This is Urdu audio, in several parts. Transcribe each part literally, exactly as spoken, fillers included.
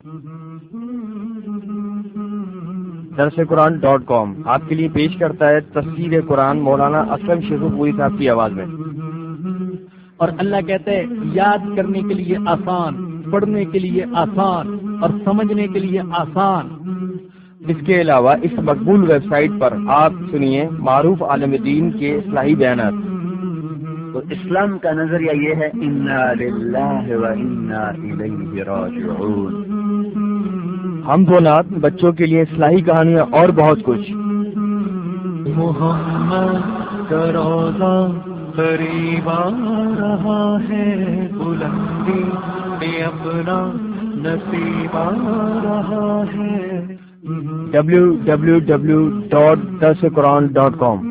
درس قرآن ڈاٹ کام آپ کے لیے پیش کرتا ہے تفسیر قرآن مولانا اسلم شیخو پوری صاحب کی آواز میں۔ اور اللہ کہتا ہے یاد کرنے کے لیے آسان، پڑھنے کے لیے آسان اور سمجھنے کے لیے آسان۔ اس کے علاوہ اس مقبول ویب سائٹ پر آپ سنیے معروف عالم دین کے اصلاحی بیانات۔ تو اسلام کا نظریہ یہ ہے انا للہ و انا الیہ راجعون۔ حمد و نعت، بچوں کے لیے اصلاحی کہانیاں اور بہت کچھ۔ محمد کا روضہ قریب آ رہا ہے، بلندی میں اپنا نصیب آ رہا ہے۔ ڈبلیو ڈبلیو ڈبلیو ڈاٹ درس قرآن ڈاٹ کام۔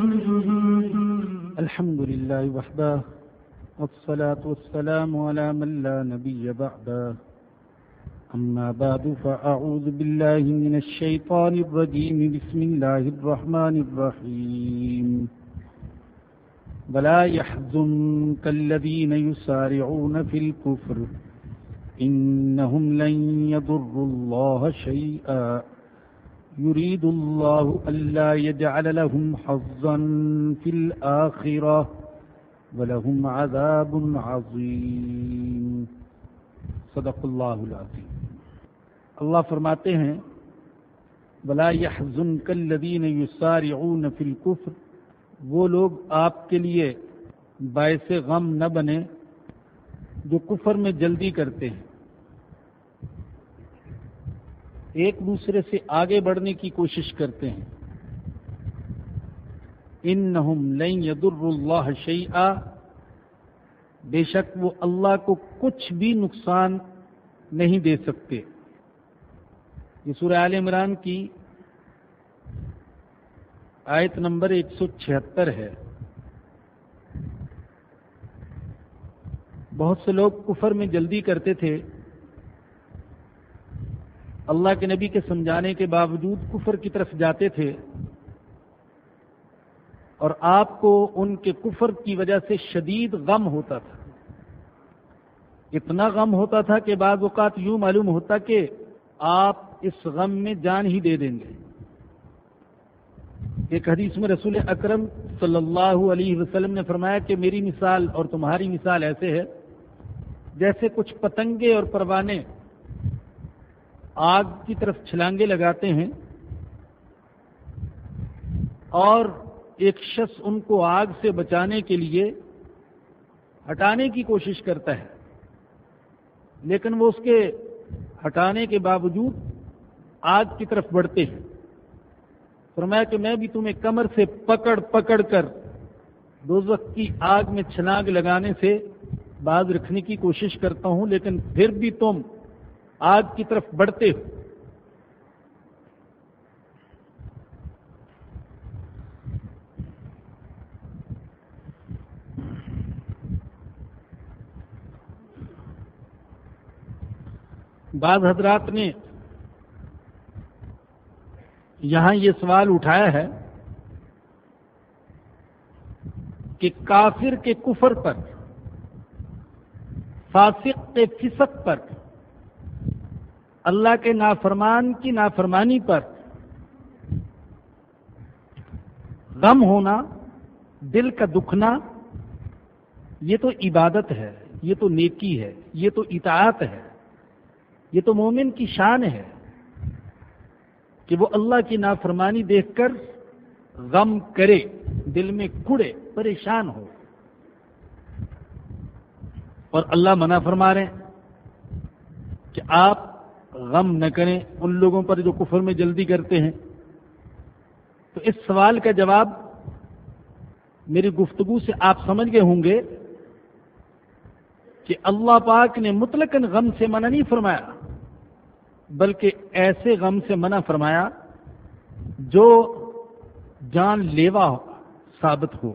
الحمد للہ وحدہ والصلاة والسلام على من لا نبی بعدہ، اما بعد فاعوذ باللہ من الشیطان الرجیم، بسم اللہ الرحمن الرحیم۔ ولا يحزنك الذين يسارعون في الكفر إنهم لن يضروا الله شيئا يريد الله ألا يجعل لهم حظا في الآخرة ولهم عذاب عظيم۔ صدق اللہ العظیم۔ اللہ فرماتے ہیں ولا يحزنك الذين يسارعون في الكفر، وہ لوگ آپ کے لیے باعث غم نہ بنے جو کفر میں جلدی کرتے ہیں، ایک دوسرے سے آگے بڑھنے کی کوشش کرتے ہیں۔ انہم لن یضروا اللہ شیئا، بے شک وہ اللہ کو کچھ بھی نقصان نہیں دے سکتے۔ یہ سورہ آل عمران کی آیت نمبر ایک سو چھہتر ہے۔ بہت سے لوگ کفر میں جلدی کرتے تھے، اللہ کے نبی کے سمجھانے کے باوجود کفر کی طرف جاتے تھے، اور آپ کو ان کے کفر کی وجہ سے شدید غم ہوتا تھا۔ اتنا غم ہوتا تھا کہ بعض اوقات یوں معلوم ہوتا کہ آپ اس غم میں جان ہی دے دیں گے۔ ایک حدیث میں رسول اکرم صلی اللہ علیہ وسلم نے فرمایا کہ میری مثال اور تمہاری مثال ایسے ہے جیسے کچھ پتنگے اور پروانے آگ کی طرف چھلانگے لگاتے ہیں، اور ایک شخص ان کو آگ سے بچانے کے لیے ہٹانے کی کوشش کرتا ہے، لیکن وہ اس کے ہٹانے کے باوجود آگ کی طرف بڑھتے ہیں۔ فرمایا کہ میں بھی تمہیں کمر سے پکڑ پکڑ کر دوزخ کی آگ میں چھلانگ لگانے سے باز رکھنے کی کوشش کرتا ہوں، لیکن پھر بھی تم آگ کی طرف بڑھتے ہو۔ بعض حضرات نے یہاں یہ سوال اٹھایا ہے کہ کافر کے کفر پر، فاسق کے فسق پر، اللہ کے نافرمان کی نافرمانی پر غم ہونا، دل کا دکھنا، یہ تو عبادت ہے، یہ تو نیکی ہے، یہ تو اطاعت ہے، یہ تو مومن کی شان ہے کہ وہ اللہ کی نافرمانی دیکھ کر غم کرے، دل میں کڑے، پریشان ہو۔ اور اللہ منع فرما رہے ہیں کہ آپ غم نہ کریں ان لوگوں پر جو کفر میں جلدی کرتے ہیں۔ تو اس سوال کا جواب میری گفتگو سے آپ سمجھ گئے ہوں گے کہ اللہ پاک نے مطلقاً غم سے منع نہیں فرمایا، بلکہ ایسے غم سے منع فرمایا جو جان لیوا ثابت ہو،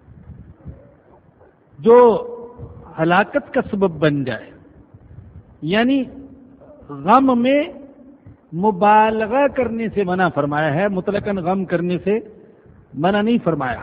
جو ہلاکت کا سبب بن جائے۔ یعنی غم میں مبالغہ کرنے سے منع فرمایا ہے، مطلقاً غم کرنے سے منع نہیں فرمایا۔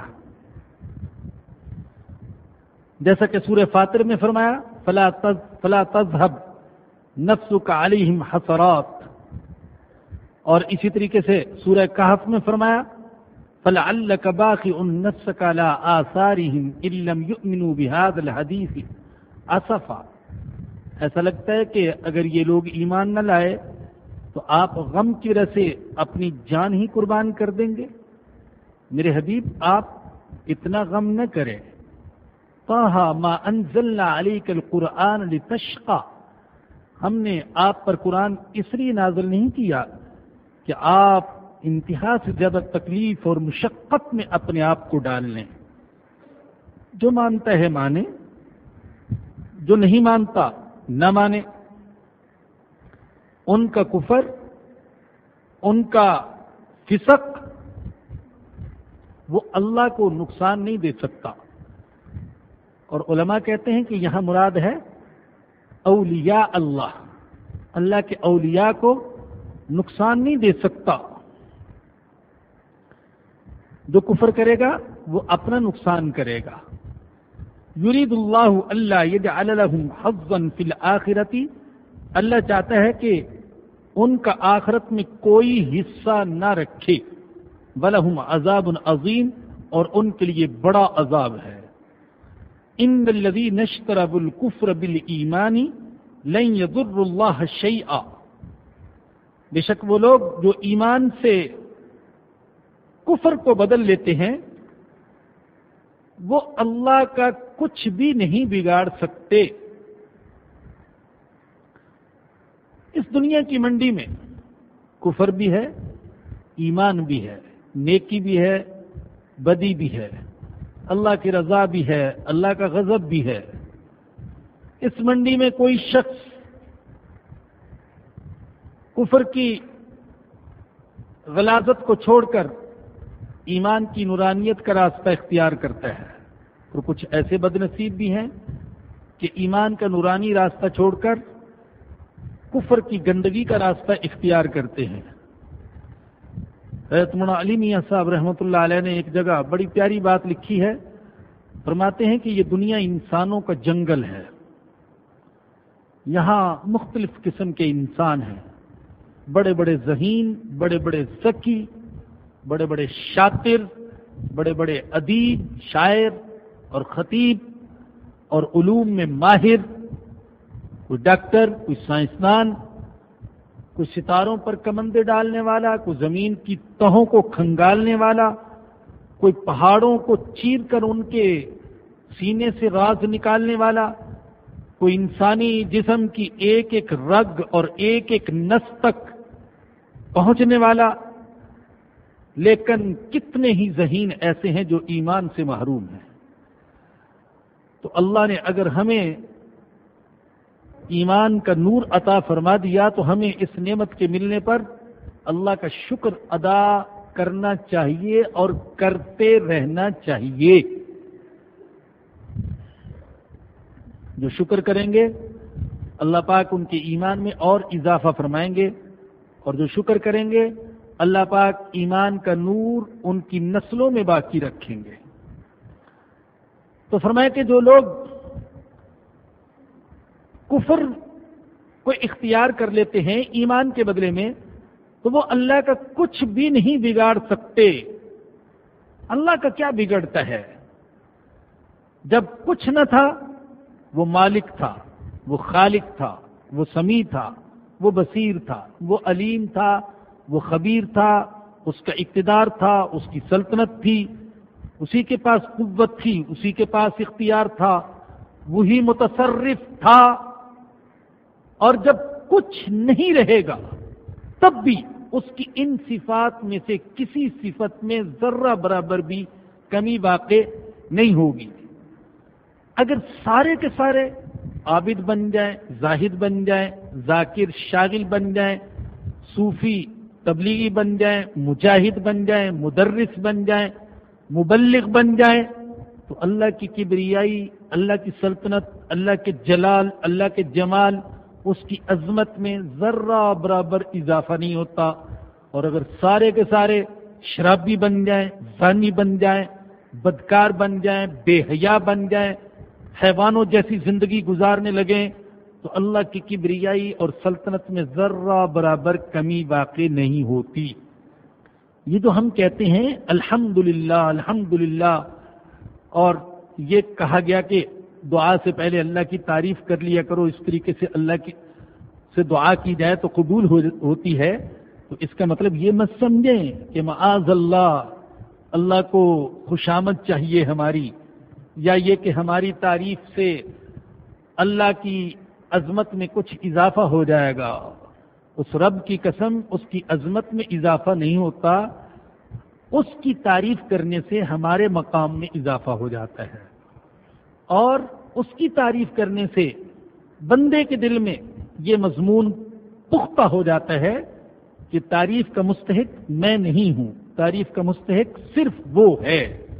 جیسا کہ سورہ فاطر میں فرمایا فلا تذ فلا تذهب نفسک علیہم حسرات، اور اسی طریقے سے سورہ کہف میں فرمایا فَلَعَلَّكَ بَاخِعٌ نَفْسَكَ عَلَىٰ آثَارِهِمْ إِن لَّمْ يُؤْمِنُوا بِهَٰذَا الْحَدِيثِ أَسَفًا۔ ایسا لگتا ہے کہ اگر یہ لوگ ایمان نہ لائے تو آپ غم کی وجہ سے اپنی جان ہی قربان کر دیں گے۔ میرے حبیب آپ اتنا غم نہ کریں۔ طٰہَ مَا أَنزَلْنَا عَلَيْكَ الْقُرْآنَ لِتَشْقَىٰ، ہم نے آپ پر قرآن اس لیے نازل نہیں کیا کہ آپ انتہا سے زیادہ تکلیف اور مشقت میں اپنے آپ کو ڈال لیں۔ جو مانتا ہے مانے، جو نہیں مانتا نہ مانے۔ ان کا کفر، ان کا فسق وہ اللہ کو نقصان نہیں دے سکتا، اور علماء کہتے ہیں کہ یہاں مراد ہے اولیاء اللہ، اللہ کے اولیاء کو نقصان نہیں دے سکتا۔ جو کفر کرے گا وہ اپنا نقصان کرے گا۔ یرید اللہ الا یجعل لهم حظا فی الآخرۃ، اللہ چاہتا ہے کہ ان کا آخرت میں کوئی حصہ نہ رکھے۔ وَلَهُمْ عَذَابٌ عَظِيمٌ، اور ان کے لیے بڑا عذاب ہے۔ ان الذین اشتروا الکفر بالایمان لن یضروا اللہ شیئا، بے شک وہ لوگ جو ایمان سے کفر کو بدل لیتے ہیں وہ اللہ کا کچھ بھی نہیں بگاڑ سکتے۔ اس دنیا کی منڈی میں کفر بھی ہے، ایمان بھی ہے، نیکی بھی ہے، بدی بھی ہے، اللہ کی رضا بھی ہے، اللہ کا غضب بھی ہے۔ اس منڈی میں کوئی شخص کفر کی غلاظت کو چھوڑ کر ایمان کی نورانیت کا راستہ اختیار کرتا ہے، اور کچھ ایسے بد نصیب بھی ہیں کہ ایمان کا نورانی راستہ چھوڑ کر کفر کی گندگی کا راستہ اختیار کرتے ہیں۔ حضرت مولانا علی میاں صاحب رحمۃ اللہ علیہ نے ایک جگہ بڑی پیاری بات لکھی ہے، فرماتے ہیں کہ یہ دنیا انسانوں کا جنگل ہے، یہاں مختلف قسم کے انسان ہیں، بڑے بڑے ذہین، بڑے بڑے ذکی، بڑے بڑے شاطر، بڑے بڑے ادیب، شاعر اور خطیب اور علوم میں ماہر، کوئی ڈاکٹر، کوئی سائنسدان، کوئی ستاروں پر کمندے ڈالنے والا، کوئی زمین کی تہوں کو کھنگالنے والا، کوئی پہاڑوں کو چیر کر ان کے سینے سے راز نکالنے والا، کوئی انسانی جسم کی ایک ایک رگ اور ایک ایک نس تک پہنچنے والا، لیکن کتنے ہی ذہین ایسے ہیں جو ایمان سے محروم ہیں۔ تو اللہ نے اگر ہمیں ایمان کا نور عطا فرما دیا تو ہمیں اس نعمت کے ملنے پر اللہ کا شکر ادا کرنا چاہیے اور کرتے رہنا چاہیے۔ جو شکر کریں گے اللہ پاک ان کے ایمان میں اور اضافہ فرمائیں گے، اور جو شکر کریں گے اللہ پاک ایمان کا نور ان کی نسلوں میں باقی رکھیں گے۔ تو فرمایا کہ جو لوگ کفر کو اختیار کر لیتے ہیں ایمان کے بدلے میں تو وہ اللہ کا کچھ بھی نہیں بگاڑ سکتے۔ اللہ کا کیا بگڑتا ہے؟ جب کچھ نہ تھا وہ مالک تھا، وہ خالق تھا، وہ سمیع تھا، وہ بصیر تھا، وہ علیم تھا، وہ خبیر تھا، اس کا اقتدار تھا، اس کی سلطنت تھی، اسی کے پاس قوت تھی، اسی کے پاس اختیار تھا، وہی متصرف تھا۔ اور جب کچھ نہیں رہے گا تب بھی اس کی ان صفات میں سے کسی صفت میں ذرہ برابر بھی کمی واقع نہیں ہوگی۔ اگر سارے کے سارے عابد بن جائیں، زاہد بن جائیں، ذاکر شاغل بن جائیں، صوفی تبلیغی بن جائیں، مجاہد بن جائیں، مدرس بن جائیں، مبلغ بن جائیں، تو اللہ کی کبریائی، اللہ کی سلطنت، اللہ کے جلال، اللہ کے جمال، اس کی عظمت میں ذرہ برابر اضافہ نہیں ہوتا۔ اور اگر سارے کے سارے شرابی بن جائیں، زانی بن جائیں، بدکار بن جائیں، بے حیا بن جائیں، حیوانوں جیسی زندگی گزارنے لگیں، تو اللہ کی کبریائی اور سلطنت میں ذرہ برابر کمی واقع نہیں ہوتی۔ یہ جو ہم کہتے ہیں الحمدللہ الحمدللہ، اور یہ کہا گیا کہ دعا سے پہلے اللہ کی تعریف کر لیا کرو، اس طریقے سے اللہ کی سے دعا کی جائے تو قبول ہو ہوتی ہے، تو اس کا مطلب یہ مت سمجھیں کہ معاذ اللہ اللہ کو خوشامد چاہیے ہماری، یا یہ کہ ہماری تعریف سے اللہ کی عظمت میں کچھ اضافہ ہو جائے گا۔ اس رب کی قسم، اس کی عظمت میں اضافہ نہیں ہوتا، اس کی تعریف کرنے سے ہمارے مقام میں اضافہ ہو جاتا ہے، اور اس کی تعریف کرنے سے بندے کے دل میں یہ مضمون پختہ ہو جاتا ہے کہ تعریف کا مستحق میں نہیں ہوں، تعریف کا مستحق صرف وہ ہے،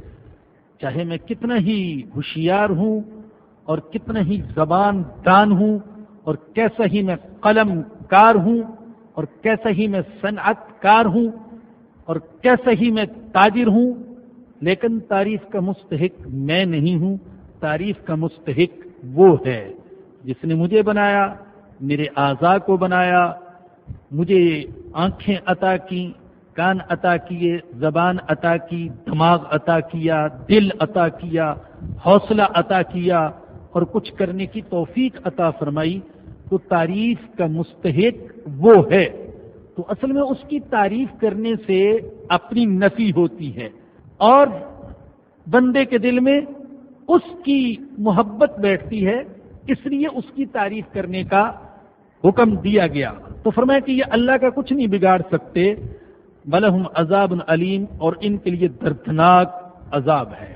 چاہے میں کتنا ہی ہوشیار ہوں اور کتنا ہی زبان دان ہوں اور کیسا ہی میں قلم کار ہوں اور کیسا ہی میں صنعت کار ہوں اور کیسا ہی میں تاجر ہوں، لیکن تعریف کا مستحق میں نہیں ہوں، تعریف کا مستحق وہ ہے جس نے مجھے بنایا، میرے اعضاء کو بنایا، مجھے آنکھیں عطا کی، کان عطا کیے، زبان عطا کی، دماغ عطا کیا، دل عطا کیا، حوصلہ عطا کیا اور کچھ کرنے کی توفیق عطا فرمائی، تو تعریف کا مستحق وہ ہے۔ تو اصل میں اس کی تعریف کرنے سے اپنی نفی ہوتی ہے اور بندے کے دل میں اس کی محبت بیٹھتی ہے، اس لیے اس کی تعریف کرنے کا حکم دیا گیا۔ تو فرمایا کہ یہ اللہ کا کچھ نہیں بگاڑ سکتے، وَلَهُمْ عَذَابٌ عَلِيمٌ، اور ان کے لیے دردناک عذاب ہے۔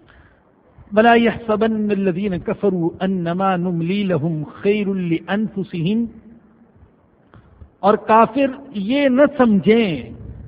وَلَا يَحْسَبَنَّ الَّذِينَ كَفَرُوا أَنَّمَا نُمْلِي لَهُمْ خَيْرٌ لِأَنفُسِهِمْ، اور کافر یہ نہ سمجھیں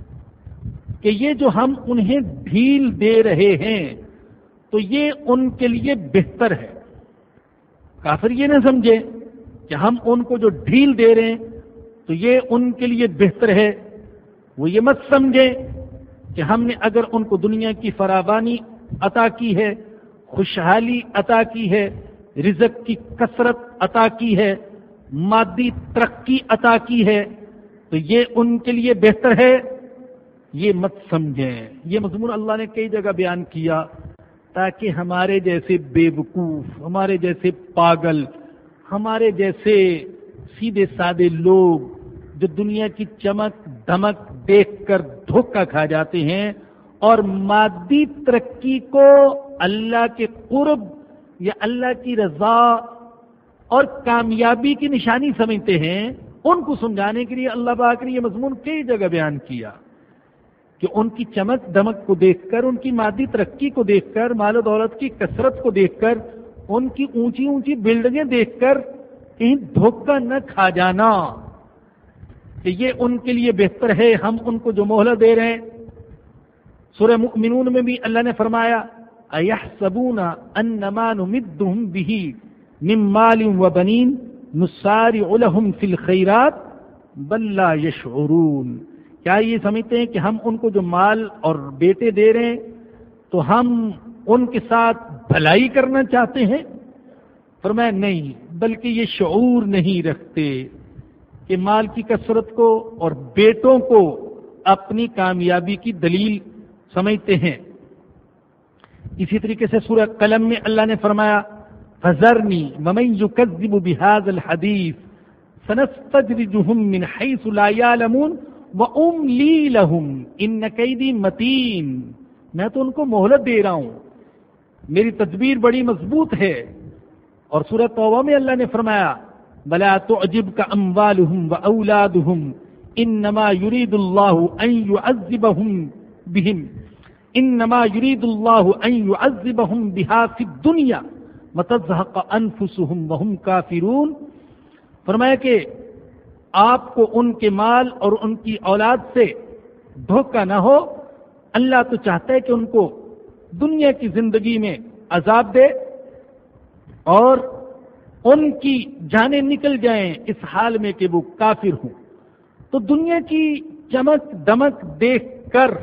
کہ یہ جو ہم انہیں ڈھیل دے رہے ہیں تو یہ ان کے لیے بہتر ہے۔ کافر یہ نہ سمجھے کہ ہم ان کو جو ڈھیل دے رہے ہیں تو یہ ان کے لیے بہتر ہے، وہ یہ مت سمجھے کہ ہم نے اگر ان کو دنیا کی فراوانی عطا کی ہے، خوشحالی عطا کی ہے، رزق کی کثرت عطا کی ہے، مادی ترقی عطا کی ہے تو یہ ان کے لیے بہتر ہے، یہ مت سمجھیں۔ یہ مضمون اللہ نے کئی جگہ بیان کیا تاکہ ہمارے جیسے بے وقوف، ہمارے جیسے پاگل، ہمارے جیسے سیدھے سادے لوگ جو دنیا کی چمک دمک دیکھ کر دھوکہ کھا جاتے ہیں اور مادی ترقی کو اللہ کے قرب یا اللہ کی رضا اور کامیابی کی نشانی سمجھتے ہیں، ان کو سمجھانے کے لیے اللہ پاک نے یہ مضمون کئی جگہ بیان کیا کہ ان کی چمک دمک کو دیکھ کر، ان کی مادی ترقی کو دیکھ کر، مال و دولت کی کثرت کو دیکھ کر، ان کی اونچی اونچی بلڈنگیں دیکھ کر کہیں دھوکہ نہ کھا جانا کہ یہ ان کے لیے بہتر ہے، ہم ان کو جو مہلت دے رہے ہیں۔ سورہ مؤمنون میں بھی اللہ نے فرمایا اَيَحْسَبُونَ أَنَّمَا نُمِدُّهُمْ بِهِ مِن مَّالٍ وَبَنِينَ نُسَارِعُ لَهُمْ فِي الْخَيْرَاتِ بَل لَّا يَشْعُرُونَ، کیا یہ سمجھتے ہیں کہ ہم ان کو جو مال اور بیٹے دے رہے ہیں تو ہم ان کے ساتھ بھلائی کرنا چاہتے ہیں؟ فرمایا نہیں، بلکہ یہ شعور نہیں رکھتے کہ مال کی کثرت کو اور بیٹوں کو اپنی کامیابی کی دلیل سمجھتے ہیں۔ اسی طریقے سے سورہ قلم میں اللہ نے فرمایا فَذَرْنِي وَمَن يُكَذِّبُ بِهَذَا الْحَدِيثِ سَنَسْتَدْرِجُهُم مِّنْ حَيْثُ لَا يَعْلَمُونَ وَأُمْلِي لَهُمْ إِنَّ كَيْدِي مَتِينٌ، میں تو ان کو مہلت دے رہا ہوں، میری تدبیر بڑی مضبوط ہے۔ اور سورہ توبہ میں اللہ نے فرمایا بَلَا تُعْجِبْكَ أَمْوَالُهُمْ وَأَوْلَادُهُمْ إِنَّمَا يُرِيدُ اللَّهُ أَن يُعَذِّبَهُم بِهِمْ انما يريد الله ان يعذبهم بها في الدنيا وتزهق انفسهم وهم كافرون، فرمایا کہ آپ کو ان کے مال اور ان کی اولاد سے دھوکہ نہ ہو، اللہ تو چاہتا ہے کہ ان کو دنیا کی زندگی میں عذاب دے اور ان کی جانیں نکل جائیں اس حال میں کہ وہ کافر ہوں۔ تو دنیا کی چمک دمک دیکھ کر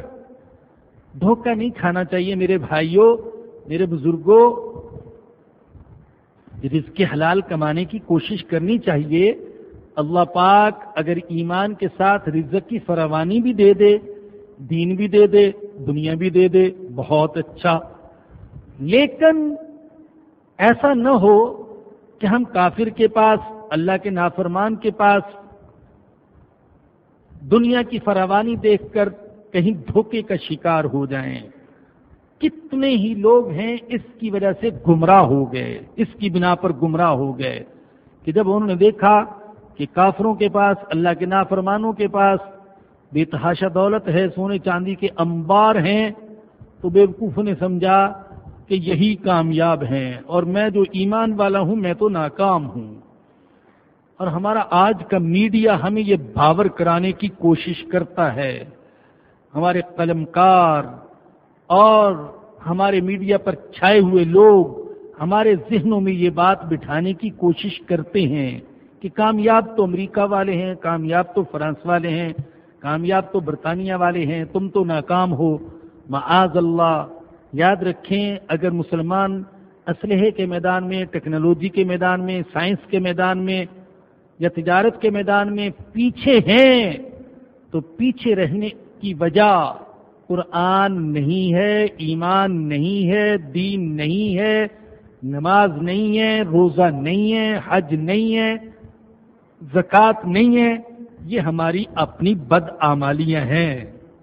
دھوکہ نہیں کھانا چاہیے میرے بھائیوں، میرے بزرگوں۔ رزق حلال کمانے کی کوشش کرنی چاہیے. اللہ پاک اگر ایمان کے ساتھ رزق کی فراوانی بھی دے دے، دین بھی دے دے، دنیا بھی دے دے، بہت اچھا. لیکن ایسا نہ ہو کہ ہم کافر کے پاس، اللہ کے نافرمان کے پاس دنیا کی فراوانی دیکھ کر کہیں دھوکے کا شکار ہو جائیں. کتنے ہی لوگ ہیں اس کی وجہ سے گمراہ ہو گئے، اس کی بنا پر گمراہ ہو گئے کہ جب انہوں نے دیکھا کہ کافروں کے پاس، اللہ کے نافرمانوں کے پاس بے تحاشا دولت ہے، سونے چاندی کے انبار ہیں، تو بیوقوفوں نے سمجھا کہ یہی کامیاب ہیں اور میں جو ایمان والا ہوں میں تو ناکام ہوں. اور ہمارا آج کا میڈیا ہمیں یہ باور کرانے کی کوشش کرتا ہے. ہمارے قلمکار اور ہمارے میڈیا پر چھائے ہوئے لوگ ہمارے ذہنوں میں یہ بات بٹھانے کی کوشش کرتے ہیں کہ کامیاب تو امریکہ والے ہیں، کامیاب تو فرانس والے ہیں، کامیاب تو برطانیہ والے ہیں، تم تو ناکام ہو. معاذ اللہ. یاد رکھیں اگر مسلمان اسلحے کے میدان میں، ٹیکنالوجی کے میدان میں، سائنس کے میدان میں یا تجارت کے میدان میں پیچھے ہیں تو پیچھے رہنے کی وجہ قرآن نہیں ہے، ایمان نہیں ہے، دین نہیں ہے، نماز نہیں ہے، روزہ نہیں ہے، حج نہیں ہے، زکوٰۃ نہیں ہے. یہ ہماری اپنی بدعمالیاں ہیں.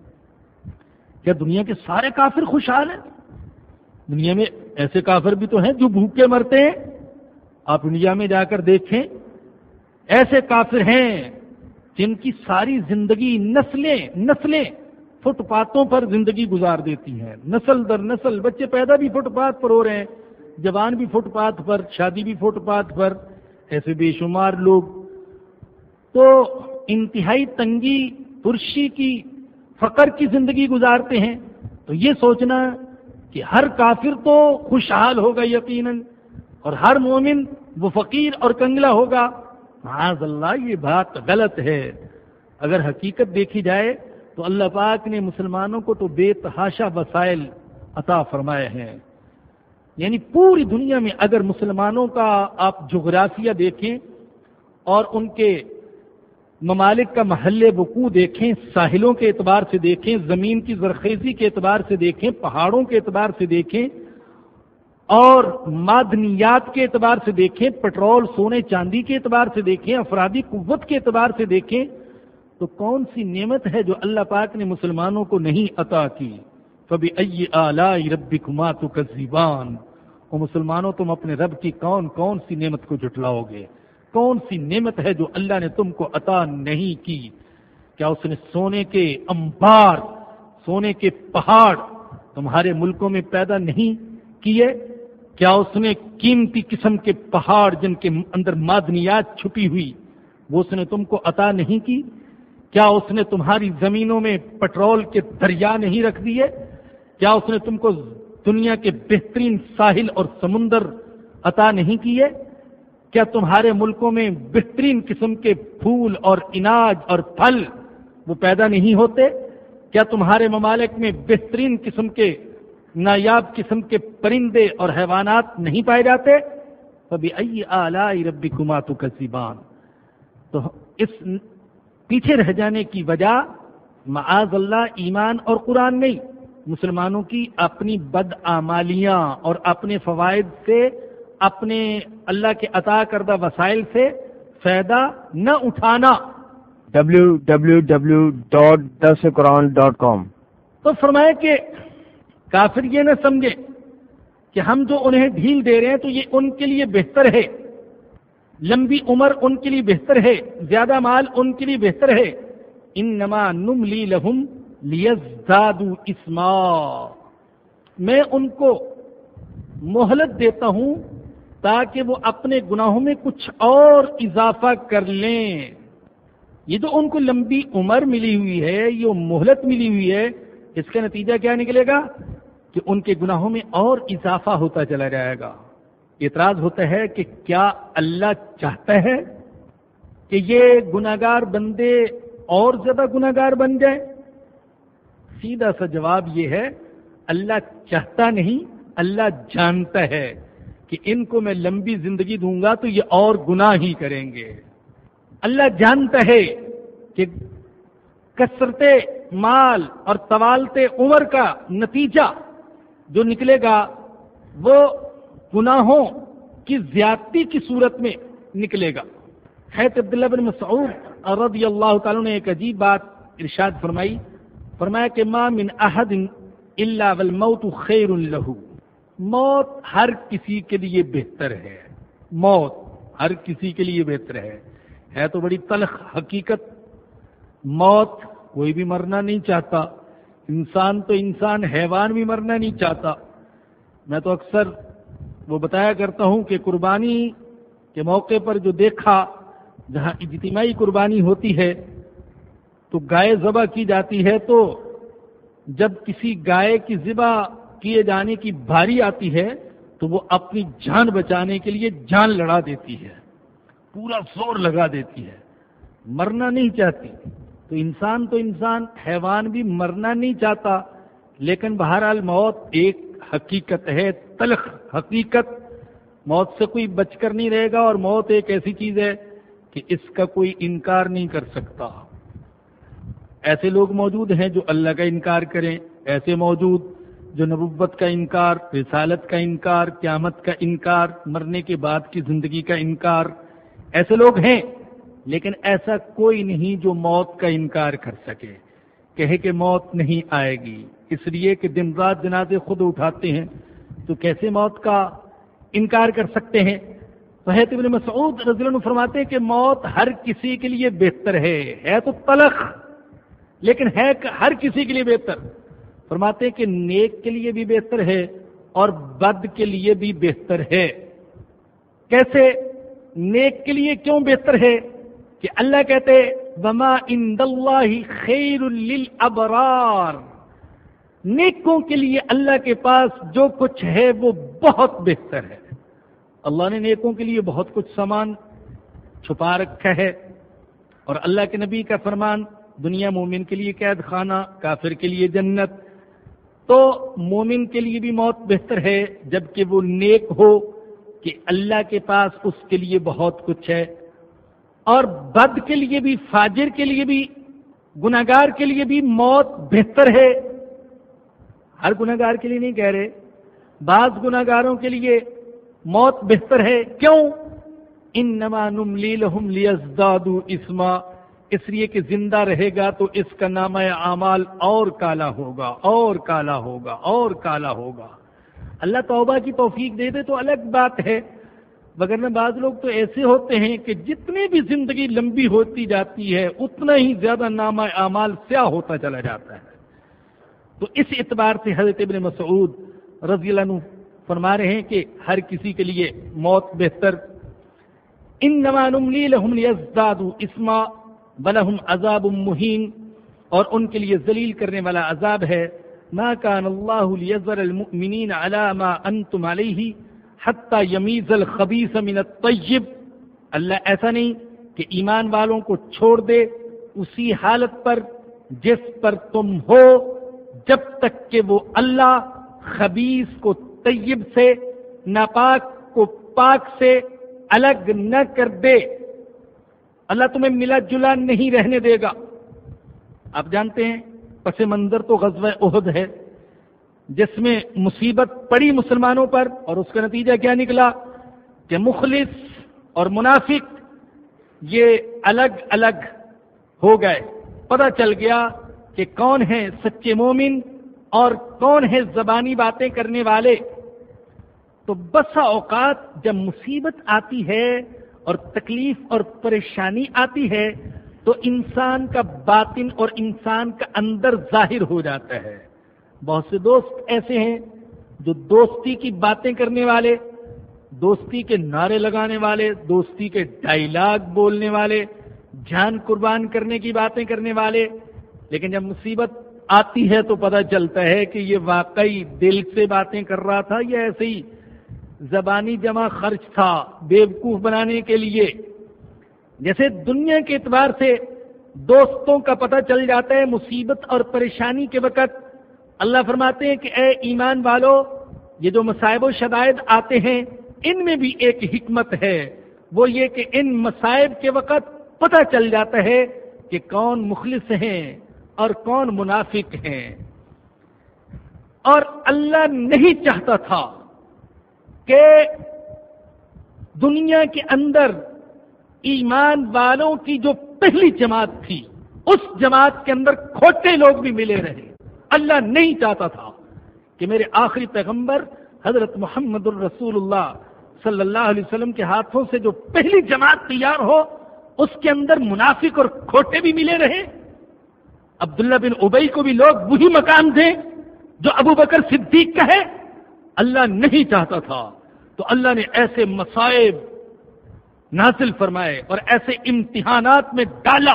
کیا دنیا کے سارے کافر خوشحال ہیں؟ دنیا میں ایسے کافر بھی تو ہیں جو بھوکے مرتے ہیں. آپ انڈیا میں جا کر دیکھیں، ایسے کافر ہیں جن کی ساری زندگی نسلیں نسلیں فٹ پاتھوں پر زندگی گزار دیتی ہیں، نسل در نسل. بچے پیدا بھی فٹ پاتھ پر ہو رہے ہیں، جوان بھی فٹ پاتھ پر، شادی بھی فٹ پاتھ پر. ایسے بے شمار لوگ تو انتہائی تنگی، ترشی کی، فقر کی زندگی گزارتے ہیں. تو یہ سوچنا کہ ہر کافر تو خوشحال ہوگا یقیناً اور ہر مومن وہ فقیر اور کنگلا ہوگا، معاذ اللہ، یہ بات غلط ہے. اگر حقیقت دیکھی جائے تو اللہ پاک نے مسلمانوں کو تو بے تحاشا وسائل عطا فرمائے ہیں. یعنی پوری دنیا میں اگر مسلمانوں کا آپ جغرافیہ دیکھیں اور ان کے ممالک کا محل وقوع دیکھیں، ساحلوں کے اعتبار سے دیکھیں، زمین کی زرخیزی کے اعتبار سے دیکھیں، پہاڑوں کے اعتبار سے دیکھیں اور معدنیات کے اعتبار سے دیکھیں، پٹرول، سونے چاندی کے اعتبار سے دیکھیں، افرادی قوت کے اعتبار سے دیکھیں، تو کون سی نعمت ہے جو اللہ پاک نے مسلمانوں کو نہیں عطا کی؟ فَبِأَيِّ آلَاءِ رَبِّكُمَا تُكَذِّبَانِ. او مسلمانوں، تم اپنے رب کی کون کون سی نعمت کو جھٹلاؤ گے؟ کون سی نعمت ہے جو اللہ نے تم کو عطا نہیں کی؟ کیا اس نے سونے کے انبار، سونے کے پہاڑ تمہارے ملکوں میں پیدا نہیں کیے؟ کیا اس نے قیمتی قسم کے پہاڑ جن کے اندر معدنیات چھپی ہوئی وہ اس نے تم کو عطا نہیں کی؟ کیا اس نے تمہاری زمینوں میں پٹرول کے دریا نہیں رکھ دیے؟ کیا اس نے تم کو دنیا کے بہترین ساحل اور سمندر عطا نہیں کیے؟ کیا تمہارے ملکوں میں بہترین قسم کے پھول اور اناج اور پھل وہ پیدا نہیں ہوتے؟ کیا تمہارے ممالک میں بہترین قسم کے نایاب قسم کے پرندے اور حیوانات نہیں پائے جاتے؟ فَبِأَيِّ آلَاءِ رَبِّكُمَا تُكَذِّبَانِ. تو اس پیچھے رہ جانے کی وجہ معاذ اللہ ایمان اور قرآن نہیں، مسلمانوں کی اپنی بدعمالیاں اور اپنے فوائد سے، اپنے اللہ کے عطا کردہ وسائل سے فائدہ نہ اٹھانا. ڈبلیو ڈبلیو ڈبلیو ڈاٹ درس قرآن ڈاٹ کام. تو فرمایا کہ کافر یہ نہ سمجھے کہ ہم جو انہیں ڈھیل دے رہے ہیں تو یہ ان کے لیے بہتر ہے، لمبی عمر ان کے لیے بہتر ہے، زیادہ مال ان کے لیے بہتر ہے. انما نملی لہم لیزدادوا اسما. میں ان کو مہلت دیتا ہوں تاکہ وہ اپنے گناہوں میں کچھ اور اضافہ کر لیں. یہ جو ان کو لمبی عمر ملی ہوئی ہے، یہ مہلت ملی ہوئی ہے، اس کا نتیجہ کیا نکلے گا کہ ان کے گناہوں میں اور اضافہ ہوتا چلا جائے گا. اعتراض ہوتا ہے کہ کیا اللہ چاہتا ہے کہ یہ گناہگار بندے اور زیادہ گناہگار بن جائیں؟ سیدھا سا جواب یہ ہے، اللہ چاہتا نہیں، اللہ جانتا ہے کہ ان کو میں لمبی زندگی دوں گا تو یہ اور گناہ ہی کریں گے۔ اللہ جانتا ہے کہ کثرت مال اور طوالت عمر کا نتیجہ جو نکلے گا وہ گناہوں کی زیادتی کی صورت میں نکلے گا۔ حضرت عبداللہ بن مسعود رضی اللہ تعالیٰ نے ایک عجیب بات ارشاد فرمائی، فرمایا کہ ما من احد الا والموت خیر لہ، موت ہر کسی کے لیے بہتر ہے، موت ہر کسی کے لیے بہتر ہے۔ ہے تو بڑی تلخ حقیقت، موت کوئی بھی مرنا نہیں چاہتا، انسان تو انسان، حیوان بھی مرنا نہیں چاہتا۔ میں تو اکثر وہ بتایا کرتا ہوں کہ قربانی کے موقع پر جو دیکھا، جہاں اجتماعی قربانی ہوتی ہے تو گائے ذبح کی جاتی ہے، تو جب کسی گائے کی ذبح کیے جانے کی باری آتی ہے تو وہ اپنی جان بچانے کے لیے جان لڑا دیتی ہے، پورا زور لگا دیتی ہے، مرنا نہیں چاہتی۔ تو انسان تو انسان، حیوان بھی مرنا نہیں چاہتا، لیکن بہرحال موت ایک حقیقت ہے، تلخ حقیقت، موت سے کوئی بچ کر نہیں رہے گا، اور موت ایک ایسی چیز ہے کہ اس کا کوئی انکار نہیں کر سکتا۔ ایسے لوگ موجود ہیں جو اللہ کا انکار کریں، ایسے موجود جو نبوت کا انکار، رسالت کا انکار، قیامت کا انکار، مرنے کے بعد کی زندگی کا انکار، ایسے لوگ ہیں، لیکن ایسا کوئی نہیں جو موت کا انکار کر سکے، کہے کہ موت نہیں آئے گی، اس لیے کہ دن رات جنازے خود اٹھاتے ہیں، تو کیسے موت کا انکار کر سکتے ہیں؟ حضرت ابن مسعود رضی اللہ عنہ فرماتے ہیں کہ موت ہر کسی کے لیے بہتر ہے، ہے تو تلخ لیکن ہے ہر کسی کے لیے بہتر۔ فرماتے ہیں کہ نیک کے لیے بھی بہتر ہے اور بد کے لیے بھی بہتر ہے۔ کیسے؟ نیک کے لیے کیوں بہتر ہے؟ کہ اللہ کہتے وما عند اللہ خیر للابرار، نیکوں کے لیے اللہ کے پاس جو کچھ ہے وہ بہت بہتر ہے۔ اللہ نے نیکوں کے لیے بہت کچھ سامان چھپا رکھا ہے، اور اللہ کے نبی کا فرمان دنیا مومن کے لیے قید خانہ، کافر کے لیے جنت۔ تو مومن کے لیے بھی موت بہتر ہے جبکہ وہ نیک ہو، کہ اللہ کے پاس اس کے لیے بہت کچھ ہے، اور بد کے لیے بھی، فاجر کے لیے بھی، گناہگار کے لیے بھی موت بہتر ہے۔ ہر گناہگار کے لیے نہیں کہہ رہے، بعض گناہگاروں کے لیے موت بہتر ہے۔ کیوں؟ انما نملی لہم لیزدادوا اثما، اس لیے کہ زندہ رہے گا تو اس کا نامہ اعمال اور کالا ہوگا، اور کالا ہوگا، اور کالا ہوگا۔ اللہ توبہ کی توفیق دے دے تو الگ بات ہے، وگرنہ بعض لوگ تو ایسے ہوتے ہیں کہ جتنی بھی زندگی لمبی ہوتی جاتی ہے اتنا ہی زیادہ نامہ اعمال سیاہ ہوتا چلا جاتا ہے۔ تو اس اعتبار سے حضرت ابن مسعود رضی اللہ عنہ فرما رہے ہیں کہ ہر کسی کے لیے موت بہتر۔ انما نملی لہم لیزدادوا اثما ولہم عذاب مہین، اور ان کے لیے ذلیل کرنے والا عذاب ہے۔ ما کان اللہ لیذر المؤمنین علی ما انتم علیہ حتی یمیز الخبیث من الطیب، اللہ ایسا نہیں کہ ایمان والوں کو چھوڑ دے اسی حالت پر جس پر تم ہو، جب تک کہ وہ اللہ خبیث کو طیب سے، ناپاک کو پاک سے الگ نہ کر دے۔ اللہ تمہیں ملا جلا نہیں رہنے دے گا۔ آپ جانتے ہیں پس منظر تو غزوہ احد ہے، جس میں مصیبت پڑی مسلمانوں پر، اور اس کا نتیجہ کیا نکلا کہ مخلص اور منافق یہ الگ الگ ہو گئے۔ پتہ چل گیا کہ کون ہے سچے مومن اور کون ہے زبانی باتیں کرنے والے۔ تو بسا اوقات جب مصیبت آتی ہے اور تکلیف اور پریشانی آتی ہے تو انسان کا باطن اور انسان کا اندر ظاہر ہو جاتا ہے۔ بہت سے دوست ایسے ہیں جو دوستی کی باتیں کرنے والے، دوستی کے نعرے لگانے والے، دوستی کے ڈائیلاگ بولنے والے، جان قربان کرنے کی باتیں کرنے والے، لیکن جب مصیبت آتی ہے تو پتہ چلتا ہے کہ یہ واقعی دل سے باتیں کر رہا تھا یا ایسے ہی زبانی جمع خرچ تھا بیوقوف بنانے کے لیے۔ جیسے دنیا کے اعتبار سے دوستوں کا پتہ چل جاتا ہے مصیبت اور پریشانی کے وقت، اللہ فرماتے ہیں کہ اے ایمان والو، یہ جو مصائب و شدائد آتے ہیں ان میں بھی ایک حکمت ہے، وہ یہ کہ ان مصائب کے وقت پتہ چل جاتا ہے کہ کون مخلص ہیں اور کون منافق ہیں۔ اور اللہ نہیں چاہتا تھا کہ دنیا کے اندر ایمان والوں کی جو پہلی جماعت تھی اس جماعت کے اندر کھوٹے لوگ بھی ملے رہے۔ اللہ نہیں چاہتا تھا کہ میرے آخری پیغمبر حضرت محمد الرسول اللہ صلی اللہ علیہ وسلم کے ہاتھوں سے جو پہلی جماعت تیار ہو اس کے اندر منافق اور کھوٹے بھی ملے رہے۔ عبداللہ بن ابی کو بھی لوگ وہی مقام دیں جو ابو بکر صدیق کا ہے، اللہ نہیں چاہتا تھا۔ تو اللہ نے ایسے مصائب نازل فرمائے اور ایسے امتحانات میں ڈالا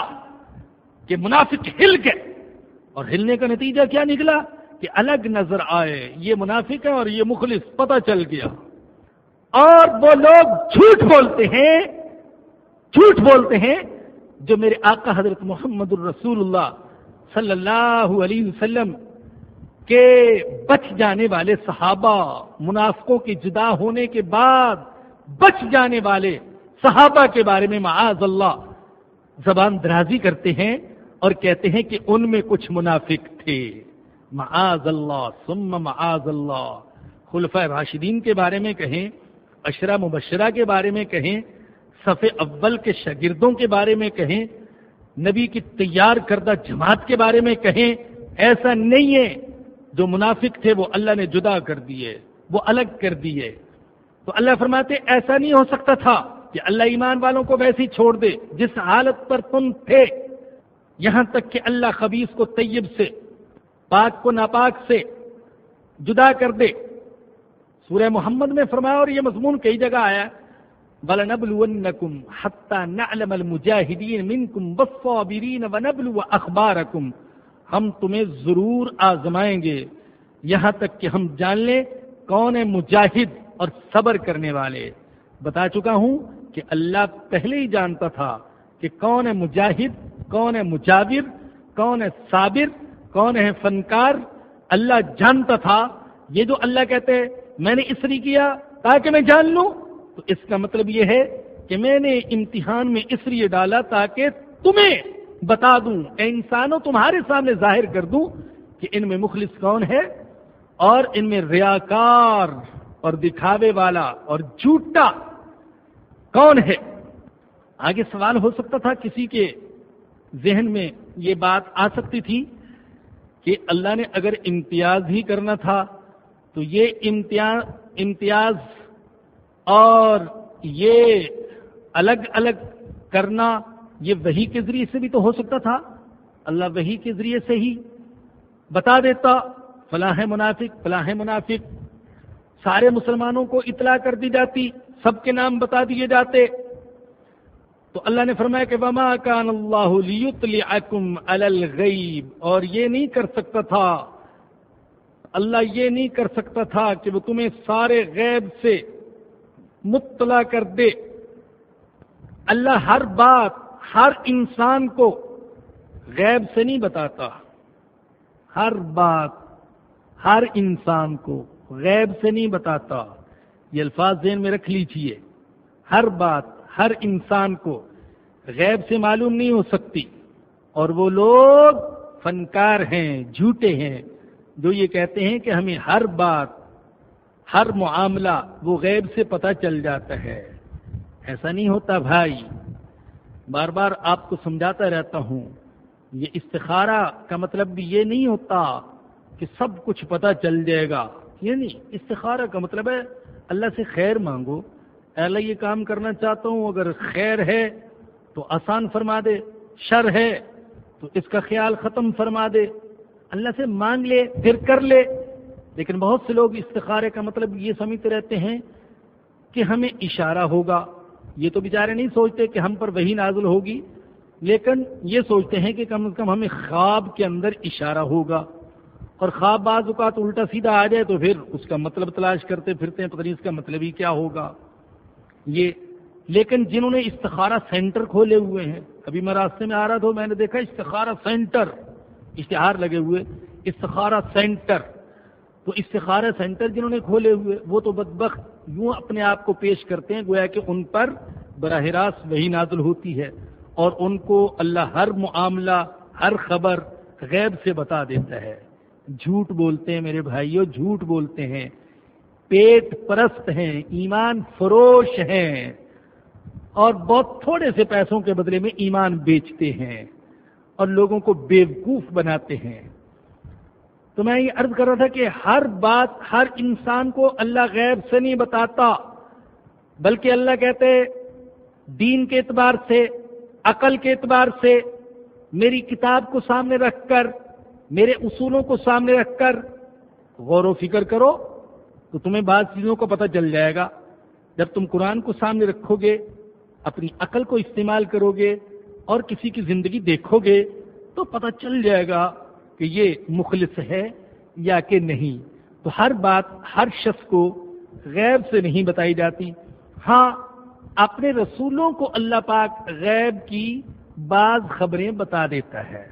کہ منافق ہل گئے، اور ہلنے کا نتیجہ کیا نکلا کہ الگ نظر آئے، یہ منافق ہے اور یہ مخلص، پتہ چل گیا۔ اور وہ لوگ جھوٹ بولتے ہیں جھوٹ بولتے ہیں جو میرے آقا حضرت محمد الرسول اللہ صلی اللہ علیہ وسلم کے بچ جانے والے صحابہ، منافقوں کے جدا ہونے کے بعد بچ جانے والے صحابہ کے بارے میں معاذ اللہ زبان درازی کرتے ہیں اور کہتے ہیں کہ ان میں کچھ منافق تھے۔ معاذ اللہ ثم معاذ اللہ۔ خلفائے راشدین کے بارے میں کہیں، عشرہ مبشرہ کے بارے میں کہیں، صف اول کے شاگردوں کے بارے میں کہیں، نبی کی تیار کردہ جماعت کے بارے میں کہیں، ایسا نہیں ہے۔ جو منافق تھے وہ اللہ نے جدا کر دیے، وہ الگ کر دیے۔ تو اللہ فرماتے ایسا نہیں ہو سکتا تھا کہ اللہ ایمان والوں کو ویسے ہی چھوڑ دے جس حالت پر تم تھے، یہاں تک کہ اللہ خبیث کو طیب سے، پاک کو ناپاک سے جدا کر دے۔ سورہ محمد میں فرمایا، اور یہ مضمون کئی جگہ آیا، وَلَنَبْلُوَنَّكُمْ حَتَّى نَعْلَمَ الْمُجَاهِدِينَ مِنْكُمْ وَالصَّابِرِينَ وَنَبْلُوَ أَخْبَارَكُمْ۔ ہم تمہیں ضرور آزمائیں گے یہاں تک کہ ہم جان لیں کون ہے مجاہد اور صبر کرنے والے۔ بتا چکا ہوں کہ اللہ پہلے ہی جانتا تھا کہ کون ہے مجاہد، کون ہے مجابر، کون ہے صابر، کون ہے فنکار۔ اللہ جانتا تھا۔ یہ جو اللہ کہتے ہیں میں نے اس لیے کیا تاکہ میں جان لوں، تو اس کا مطلب یہ ہے کہ میں نے امتحان میں اس لیے ڈالا تاکہ تمہیں بتا دوں، اے انسانوں تمہارے سامنے ظاہر کر دوں کہ ان میں مخلص کون ہے اور ان میں ریاکار اور دکھاوے والا اور جھوٹا کون ہے۔ آگے سوال ہو سکتا تھا کسی کے ذہن میں، یہ بات آ سکتی تھی کہ اللہ نے اگر امتیاز ہی کرنا تھا تو یہ امتیاز امتیاز اور یہ الگ الگ کرنا یہ وحی کے ذریعے سے بھی تو ہو سکتا تھا۔ اللہ وحی کے ذریعے سے ہی بتا دیتا فلاں ہے منافق، فلاں ہے منافق، سارے مسلمانوں کو اطلاع کر دی جاتی، سب کے نام بتا دیے جاتے۔ تو اللہ نے فرمایا کہ وما کان اللہ لیطلعکم علی الغیب، اور یہ نہیں کر سکتا تھا، اللہ یہ نہیں کر سکتا تھا کہ وہ تمہیں سارے غیب سے مطلع کر دے۔ اللہ ہر بات ہر انسان کو غیب سے نہیں بتاتا، ہر بات ہر انسان کو غیب سے نہیں بتاتا۔ یہ الفاظ ذہن میں رکھ لیجئے، ہر بات ہر انسان کو غیب سے معلوم نہیں ہو سکتی۔ اور وہ لوگ فنکار ہیں، جھوٹے ہیں، جو یہ کہتے ہیں کہ ہمیں ہر بات ہر معاملہ وہ غیب سے پتہ چل جاتا ہے۔ ایسا نہیں ہوتا بھائی، بار بار آپ کو سمجھاتا رہتا ہوں، یہ استخارہ کا مطلب بھی یہ نہیں ہوتا کہ سب کچھ پتہ چل جائے گا، یہ نہیں۔ استخارہ کا مطلب ہے اللہ سے خیر مانگو، اے اللہ یہ کام کرنا چاہتا ہوں، اگر خیر ہے تو آسان فرما دے، شر ہے تو اس کا خیال ختم فرما دے۔ اللہ سے مانگ لے پھر کر لے۔ لیکن بہت سے لوگ استخارے کا مطلب یہ سمجھتے رہتے ہیں کہ ہمیں اشارہ ہوگا۔ یہ تو بیچارے نہیں سوچتے کہ ہم پر وحی نازل ہوگی، لیکن یہ سوچتے ہیں کہ کم از کم ہمیں خواب کے اندر اشارہ ہوگا، اور خواب بعض اوقات الٹا سیدھا آ جائے تو پھر اس کا مطلب تلاش کرتے پھرتے ہیں، پتہ نہیں اس کا مطلب ہی کیا ہوگا یہ۔ لیکن جنہوں نے استخارہ سینٹر کھولے ہوئے ہیں، ابھی میں راستے میں آ رہا تھا میں نے دیکھا استخارہ سینٹر اشتہار لگے ہوئے، استخارہ سینٹر، تو استخارہ سینٹر جنہوں نے کھولے ہوئے وہ تو بدبخت یوں اپنے آپ کو پیش کرتے ہیں گویا کہ ان پر براہ راست وحی نازل ہوتی ہے اور ان کو اللہ ہر معاملہ ہر خبر غیب سے بتا دیتا ہے. جھوٹ بولتے ہیں میرے بھائیوں، جھوٹ بولتے ہیں، پیٹ پرست ہیں، ایمان فروش ہیں اور بہت تھوڑے سے پیسوں کے بدلے میں ایمان بیچتے ہیں اور لوگوں کو بیوقوف بناتے ہیں. تو میں یہ عرض کر رہا تھا کہ ہر بات ہر انسان کو اللہ غیب سے نہیں بتاتا، بلکہ اللہ کہتے دین کے اعتبار سے، عقل کے اعتبار سے، میری کتاب کو سامنے رکھ کر، میرے اصولوں کو سامنے رکھ کر غور و فکر کرو تو تمہیں بعض چیزوں کو پتہ چل جائے گا. جب تم قرآن کو سامنے رکھو گے، اپنی عقل کو استعمال کرو گے اور کسی کی زندگی دیکھو گے تو پتہ چل جائے گا کہ یہ مخلص ہے یا کہ نہیں. تو ہر بات ہر شخص کو غیب سے نہیں بتائی جاتی. ہاں، اپنے رسولوں کو اللہ پاک غیب کی بعض خبریں بتا دیتا ہے.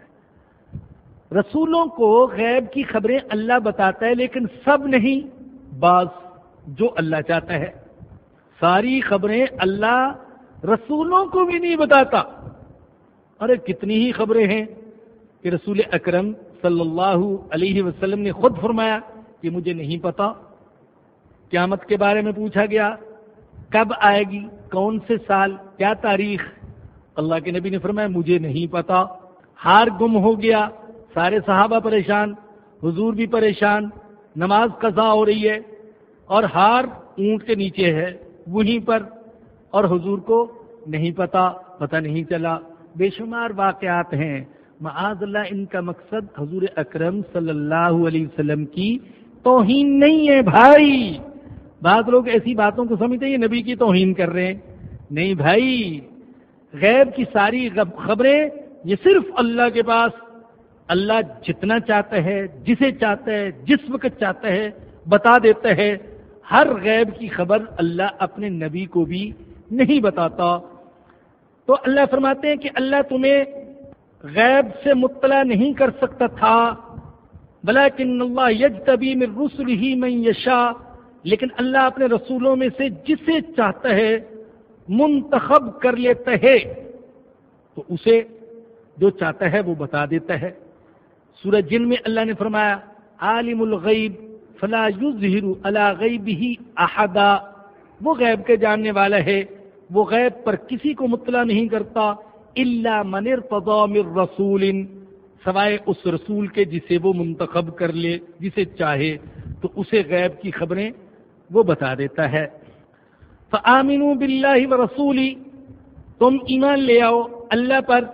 رسولوں کو غیب کی خبریں اللہ بتاتا ہے، لیکن سب نہیں، بعض جو اللہ چاہتا ہے. ساری خبریں اللہ رسولوں کو بھی نہیں بتاتا. ارے کتنی ہی خبریں ہیں کہ رسول اکرم صلی اللہ علیہ وسلم نے خود فرمایا کہ مجھے نہیں پتا. قیامت کے بارے میں پوچھا گیا کب آئے گی، کون سے سال، کیا تاریخ، اللہ کے نبی نے فرمایا مجھے نہیں پتا. ہار گم ہو گیا، سارے صحابہ پریشان، حضور بھی پریشان، نماز قضا ہو رہی ہے اور ہار اونٹ کے نیچے ہے وہیں پر اور حضور کو نہیں پتا، پتہ نہیں چلا. بے شمار واقعات ہیں. معاذ اللہ ان کا مقصد حضور اکرم صلی اللہ علیہ وسلم کی توہین نہیں ہے بھائی. بعض لوگ ایسی باتوں کو سمجھتے ہیں یہ نبی کی توہین کر رہے ہیں. نہیں بھائی، غیب کی ساری خبریں یہ صرف اللہ کے پاس، اللہ جتنا چاہتا ہے، جسے چاہتا ہے، جس وقت چاہتا ہے بتا دیتا ہے. ہر غیب کی خبر اللہ اپنے نبی کو بھی نہیں بتاتا. تو اللہ فرماتے ہیں کہ اللہ تمہیں غیب سے مطلع نہیں کر سکتا تھا، بلکن اللہ یجتبی من رسلہ من یشاء، لیکن اللہ اپنے رسولوں میں سے جسے چاہتا ہے منتخب کر لیتا ہے، تو اسے جو چاہتا ہے وہ بتا دیتا ہے. سورہ جن میں اللہ نے فرمایا عالم الغیب فلا یظہر علی غیبہ احدا، وہ غیب کے جاننے والا ہے، وہ غیب پر کسی کو مطلع نہیں کرتا الا من ارتضی من رسول، سوائے اس رسول کے جسے وہ منتخب کر لے، جسے چاہے تو اسے غیب کی خبریں وہ بتا دیتا ہے. فآمنوا باللہ ورسولی، تم ایمان لے آؤ اللہ پر.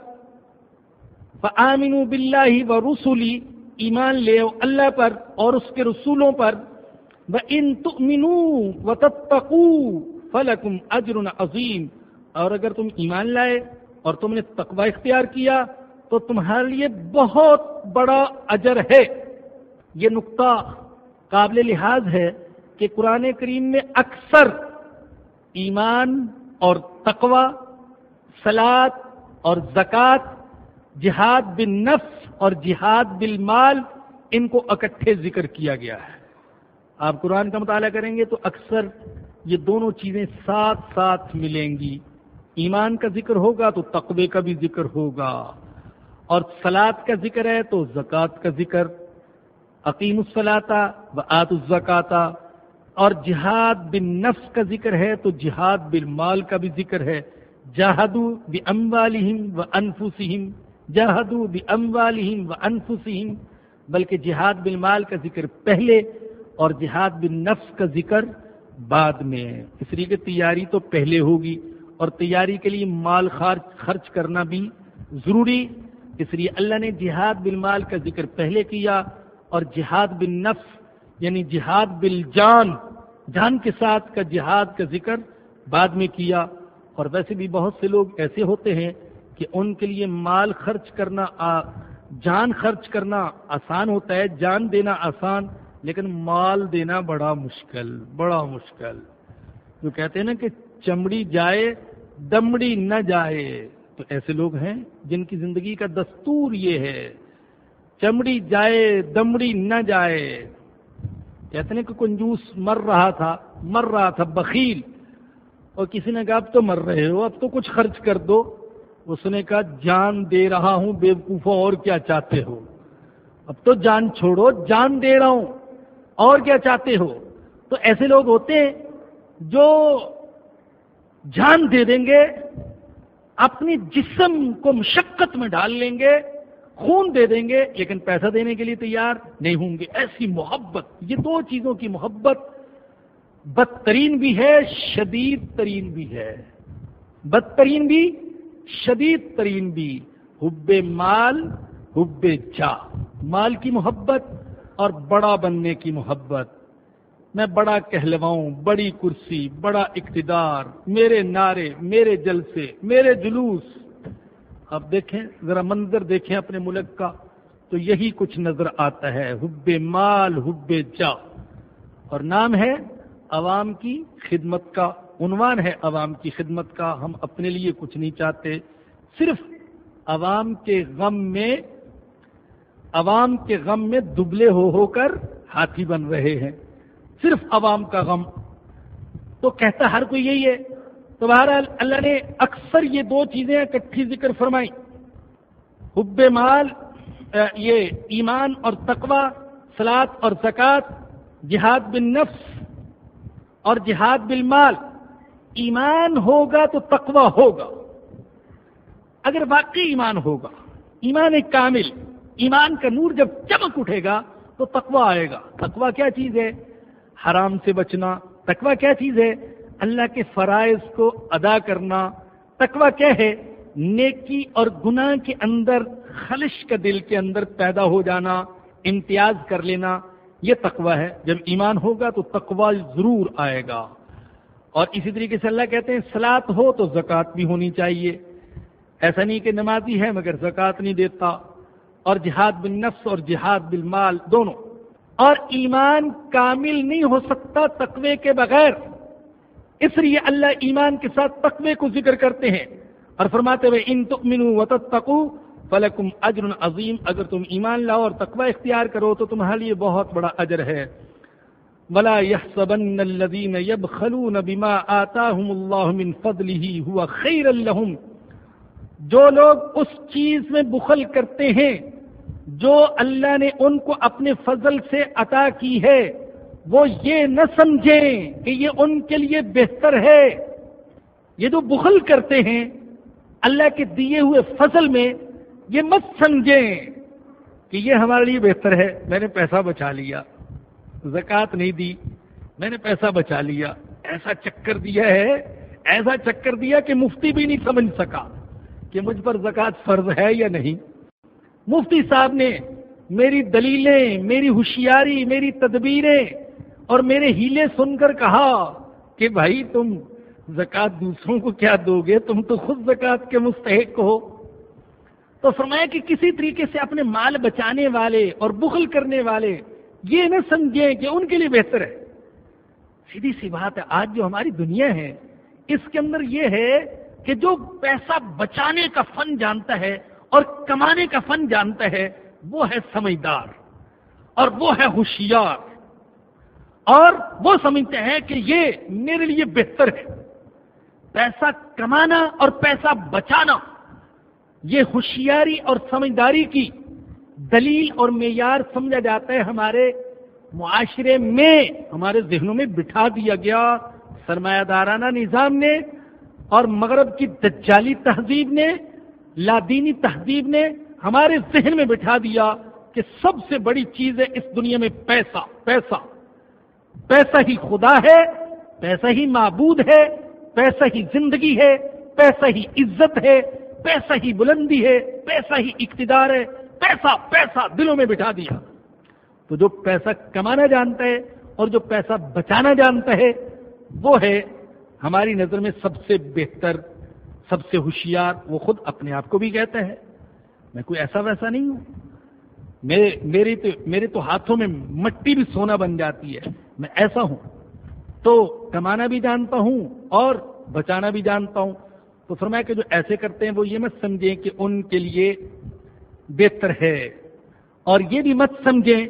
فآمنوا باللہ ورسولی، ایمان لے آؤ اللہ پر اور اس کے رسولوں پر. وَإِن تُؤْمِنُوا وَتَتَّقُوا فَلَكُمْ أَجْرٌ عَظِيمٌ، اور اگر تم ایمان لائے اور تم نے تقوی اختیار کیا تو تمہارے لیے بہت بڑا اجر ہے. یہ نقطہ قابل لحاظ ہے کہ قرآن کریم میں اکثر ایمان اور تقوی، صلاۃ اور زکوٰۃ، جہاد بالنفس اور جہاد بالمال، ان کو اکٹھے ذکر کیا گیا ہے. آپ قرآن کا مطالعہ کریں گے تو اکثر یہ دونوں چیزیں ساتھ ساتھ ملیں گی. ایمان کا ذکر ہوگا تو تقوی کا بھی ذکر ہوگا، اور صلاۃ کا ذکر ہے تو زکوٰۃ کا ذکر، اقیموا الصلاۃ وآتوا الزکاۃ، اور جہاد بالنفس کا ذکر ہے تو جہاد بالمال کا بھی ذکر ہے. جاہدوا باموالہم وانفسہم، جاہدوا باموالہم وانفسہم، بلکہ جہاد بالمال کا ذکر پہلے اور جہاد بالنفس کا ذکر بعد میں. اس لیے کہ تیاری تو پہلے ہوگی اور تیاری کے لیے مال خرچ کرنا بھی ضروری، اس لیے اللہ نے جہاد بالمال کا ذکر پہلے کیا اور جہاد بالنفس یعنی جہاد بالجان، جان کے ساتھ کا جہاد کا ذکر بعد میں کیا. اور ویسے بھی بہت سے لوگ ایسے ہوتے ہیں کہ ان کے لیے مال خرچ کرنا، جان خرچ کرنا آسان ہوتا ہے، جان دینا آسان، لیکن مال دینا بڑا مشکل، بڑا مشکل. جو کہتے ہیں نا کہ چمڑی جائے دمڑی نہ جائے، تو ایسے لوگ ہیں جن کی زندگی کا دستور یہ ہے، چمڑی جائے دمڑی نہ جائے. کہتے ہیں کہ کنجوس مر رہا تھا مر رہا تھا بخیل، اور کسی نے کہا اب تو مر رہے ہو، اب تو کچھ خرچ کر دو. اس نے کہا جان دے رہا ہوں بے وقوفو، اور کیا چاہتے ہو؟ اب تو جان چھوڑو، جان دے رہا ہوں، اور کیا چاہتے ہو؟ تو ایسے لوگ ہوتے ہیں جو جان دے دیں گے، اپنی جسم کو مشقت میں ڈال لیں گے، خون دے دیں گے، لیکن پیسہ دینے کے لیے تیار نہیں ہوں گے. ایسی محبت، یہ دو چیزوں کی محبت بدترین بھی ہے، شدید ترین بھی ہے. بدترین بھی، شدید ترین بھی. حب مال، حب جاہ، مال کی محبت اور بڑا بننے کی محبت. میں بڑا کہلواؤں، بڑی کرسی، بڑا اقتدار، میرے نعرے، میرے جلسے، میرے جلوس. اب دیکھیں ذرا منظر دیکھیں اپنے ملک کا تو یہی کچھ نظر آتا ہے. حب مال، حب جاہ، اور نام ہے عوام کی خدمت کا، عنوان ہے عوام کی خدمت کا. ہم اپنے لیے کچھ نہیں چاہتے، صرف عوام کے غم میں عوام کے غم میں دبلے ہو ہو کر ہاتھی بن رہے ہیں، صرف عوام کا غم. تو کہتا ہر کوئی یہی ہے. تو بہرحال اللہ نے اکثر یہ دو چیزیں اکٹھی ذکر فرمائی. حب مال، یہ ایمان اور تقوی، صلاۃ اور زکوٰۃ، جہاد بالنفس اور جہاد بالمال. ایمان ہوگا تو تقوی ہوگا. اگر واقعی ایمان ہوگا، ایمان ایک کامل، ایمان کا نور جب چمک اٹھے گا تو تقوی آئے گا. تقوی کیا چیز ہے؟ حرام سے بچنا. تقوی کیا چیز ہے؟ اللہ کے فرائض کو ادا کرنا. تقوی کیا ہے؟ نیکی اور گناہ کے اندر خلش کا دل کے اندر پیدا ہو جانا، امتیاز کر لینا، یہ تقوی ہے. جب ایمان ہوگا تو تقوی ضرور آئے گا. اور اسی طریقے سے اللہ کہتے ہیں صلاۃ ہو تو زکوٰۃ بھی ہونی چاہیے. ایسا نہیں کہ نمازی ہے مگر زکوٰۃ نہیں دیتا. اور جہاد بالنفس اور جہاد بالمال دونوں. اور ایمان کامل نہیں ہو سکتا تقوی کے بغیر، اس لیے اللہ ایمان کے ساتھ تقوی کو ذکر کرتے ہیں اور فرماتے ہوئے ان تؤمنوا وتتقوا فلکم اجر عظیم. اگر تم ایمان لاؤ اور تقوی اختیار کرو تو تمہارے لیے بہت بڑا اجر ہے. ولا يحسبن الذين يبخلون بما آتاهم الله من فضله هو خيرا لهم. جو لوگ اس چیز میں بخل کرتے ہیں جو اللہ نے ان کو اپنے فضل سے عطا کی ہے، وہ یہ نہ سمجھیں کہ یہ ان کے لیے بہتر ہے. یہ جو بخل کرتے ہیں اللہ کے دیے ہوئے فضل میں، یہ مت سمجھیں کہ یہ ہمارے لیے بہتر ہے. میں نے پیسہ بچا لیا، زکوٰۃ نہیں دی، میں نے پیسہ بچا لیا. ایسا چکر دیا ہے، ایسا چکر دیا کہ مفتی بھی نہیں سمجھ سکا کہ مجھ پر زکوٰۃ فرض ہے یا نہیں. مفتی صاحب نے میری دلیلیں، میری ہوشیاری، میری تدبیریں اور میرے ہیلے سن کر کہا کہ بھائی تم زکوٰۃ دوسروں کو کیا دو گے، تم تو خود زکوٰۃ کے مستحق ہو. تو فرمایا کہ کسی طریقے سے اپنے مال بچانے والے اور بخل کرنے والے یہ نہ سمجھیں کہ ان کے لیے بہتر ہے. سیدھی سی بات ہے، آج جو ہماری دنیا ہے اس کے اندر یہ ہے کہ جو پیسہ بچانے کا فن جانتا ہے اور کمانے کا فن جانتا ہے وہ ہے سمجھدار اور وہ ہے ہوشیار، اور وہ سمجھتے ہیں کہ یہ میرے لیے بہتر ہے. پیسہ کمانا اور پیسہ بچانا یہ ہوشیاری اور سمجھداری کی دلیل اور معیار سمجھا جاتا ہے. ہمارے معاشرے میں، ہمارے ذہنوں میں بٹھا دیا گیا سرمایہ دارانہ نظام نے اور مغرب کی دجالی تہذیب نے، لادینی تہذیب نے ہمارے ذہن میں بٹھا دیا کہ سب سے بڑی چیز ہے اس دنیا میں پیسہ. پیسہ پیسہ ہی خدا ہے، پیسہ ہی معبود ہے، پیسہ ہی زندگی ہے، پیسہ ہی عزت ہے، پیسہ ہی بلندی ہے، پیسہ ہی اقتدار ہے. پیسہ پیسہ دلوں میں بٹھا دیا. تو جو پیسہ کمانا جانتا ہے اور جو پیسہ بچانا جانتا ہے وہ ہے ہماری نظر میں سب سے بہتر، سب سے ہوشیار. وہ خود اپنے آپ کو بھی کہتا ہے میں کوئی ایسا ویسا نہیں ہوں، میرے میری تو میرے تو ہاتھوں میں مٹی بھی سونا بن جاتی ہے، میں ایسا ہوں. تو کمانا بھی جانتا ہوں اور بچانا بھی جانتا ہوں. تو فرمایا کہ جو ایسے کرتے ہیں وہ یہ مت سمجھیں کہ ان کے لیے بہتر ہے، اور یہ بھی مت سمجھیں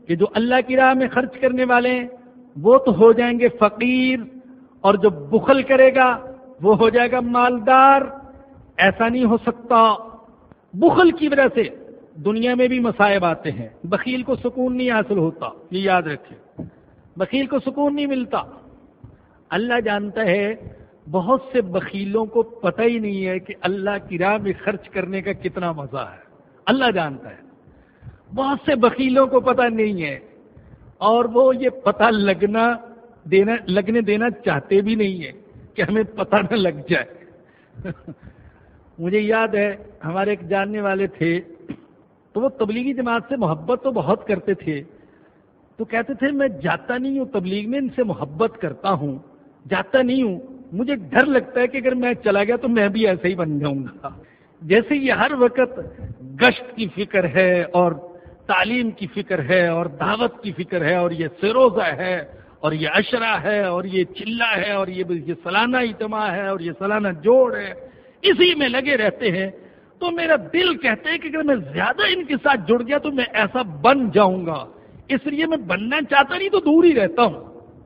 کہ جو اللہ کی راہ میں خرچ کرنے والے ہیں وہ تو ہو جائیں گے فقیر، اور جو بخل کرے گا وہ ہو جائے گا مالدار. ایسا نہیں ہو سکتا. بخل کی وجہ سے دنیا میں بھی مصائب آتے ہیں. بخیل کو سکون نہیں حاصل ہوتا، یہ یاد رکھیں. بخیل کو سکون نہیں ملتا. اللہ جانتا ہے بہت سے بخیلوں کو پتہ ہی نہیں ہے کہ اللہ کی راہ میں خرچ کرنے کا کتنا مزہ ہے. اللہ جانتا ہے. بہت سے بخیلوں کو پتہ نہیں ہے، اور وہ یہ پتہ لگنا دینا لگنے دینا چاہتے بھی نہیں ہے کہ ہمیں پتہ نہ لگ جائے. مجھے یاد ہے ہمارے ایک جاننے والے تھے، تو وہ تبلیغی جماعت سے محبت تو بہت کرتے تھے. تو کہتے تھے میں جاتا نہیں ہوں تبلیغ میں، ان سے محبت کرتا ہوں، جاتا نہیں ہوں، مجھے ڈر لگتا ہے کہ اگر میں چلا گیا تو میں بھی ایسے ہی بن جاؤں گا. جیسے یہ ہر وقت گشت کی فکر ہے اور تعلیم کی فکر ہے اور دعوت کی فکر ہے اور یہ سروزہ ہے اور یہ عشرہ ہے اور یہ چلہ ہے اور یہ یہ سالانہ اجتماع ہے اور یہ سالانہ جوڑ ہے، اسی میں لگے رہتے ہیں. تو میرا دل کہتا ہے کہ اگر میں زیادہ ان کے ساتھ جڑ گیا تو میں ایسا بن جاؤں گا، اس لیے میں بننا چاہتا نہیں تو دور ہی رہتا ہوں.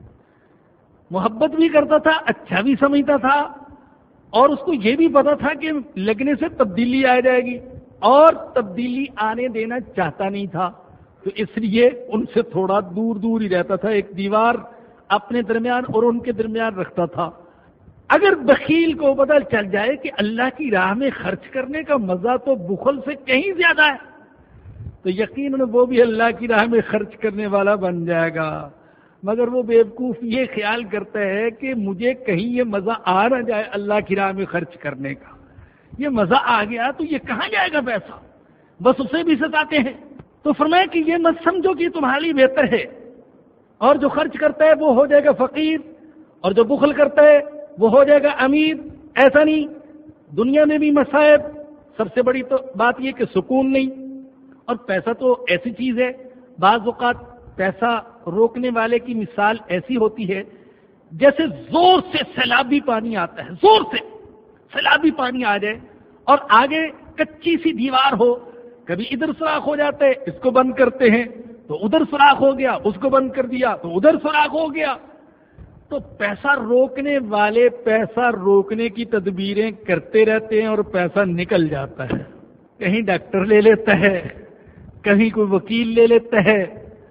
محبت بھی کرتا تھا، اچھا بھی سمجھتا تھا، اور اس کو یہ بھی پتا تھا کہ لگنے سے تبدیلی آ جائے گی، اور تبدیلی آنے دینا چاہتا نہیں تھا. تو اس لیے ان سے تھوڑا دور دور ہی رہتا تھا، ایک دیوار اپنے درمیان اور ان کے درمیان رکھتا تھا. اگر بخیل کو پتہ چل جائے کہ اللہ کی راہ میں خرچ کرنے کا مزہ تو بخل سے کہیں زیادہ ہے، تو یقیناً وہ بھی اللہ کی راہ میں خرچ کرنے والا بن جائے گا. مگر وہ بیوقوف یہ خیال کرتا ہے کہ مجھے کہیں یہ مزہ آ نہ جائے اللہ کی راہ میں خرچ کرنے کا. یہ مزہ آ گیا تو یہ کہاں جائے گا پیسہ، بس اسے بھی ستاتے ہیں. تو فرمایا کہ یہ مت سمجھو کہ تمہارے لیے بہتر ہے، اور جو خرچ کرتا ہے وہ ہو جائے گا فقیر، اور جو بخل کرتا ہے وہ ہو جائے گا امیر. ایسا نہیں. دنیا میں بھی مصائب. سب سے بڑی تو بات یہ کہ سکون نہیں. اور پیسہ تو ایسی چیز ہے، بعض اوقات پیسہ روکنے والے کی مثال ایسی ہوتی ہے جیسے زور سے سیلابی پانی آتا ہے، زور سے سیلابی پانی آ جائے اور آگے کچی سی دیوار ہو، کبھی ادھر سوراخ ہو جاتا ہے، اس کو بند کرتے ہیں تو ادھر سوراخ ہو گیا، اس کو بند کر دیا تو ادھر سوراخ ہو گیا. تو پیسہ روکنے والے پیسہ روکنے کی تدبیریں کرتے رہتے ہیں اور پیسہ نکل جاتا ہے. کہیں ڈاکٹر لے لیتا ہے، کہیں کوئی وکیل لے لیتا ہے،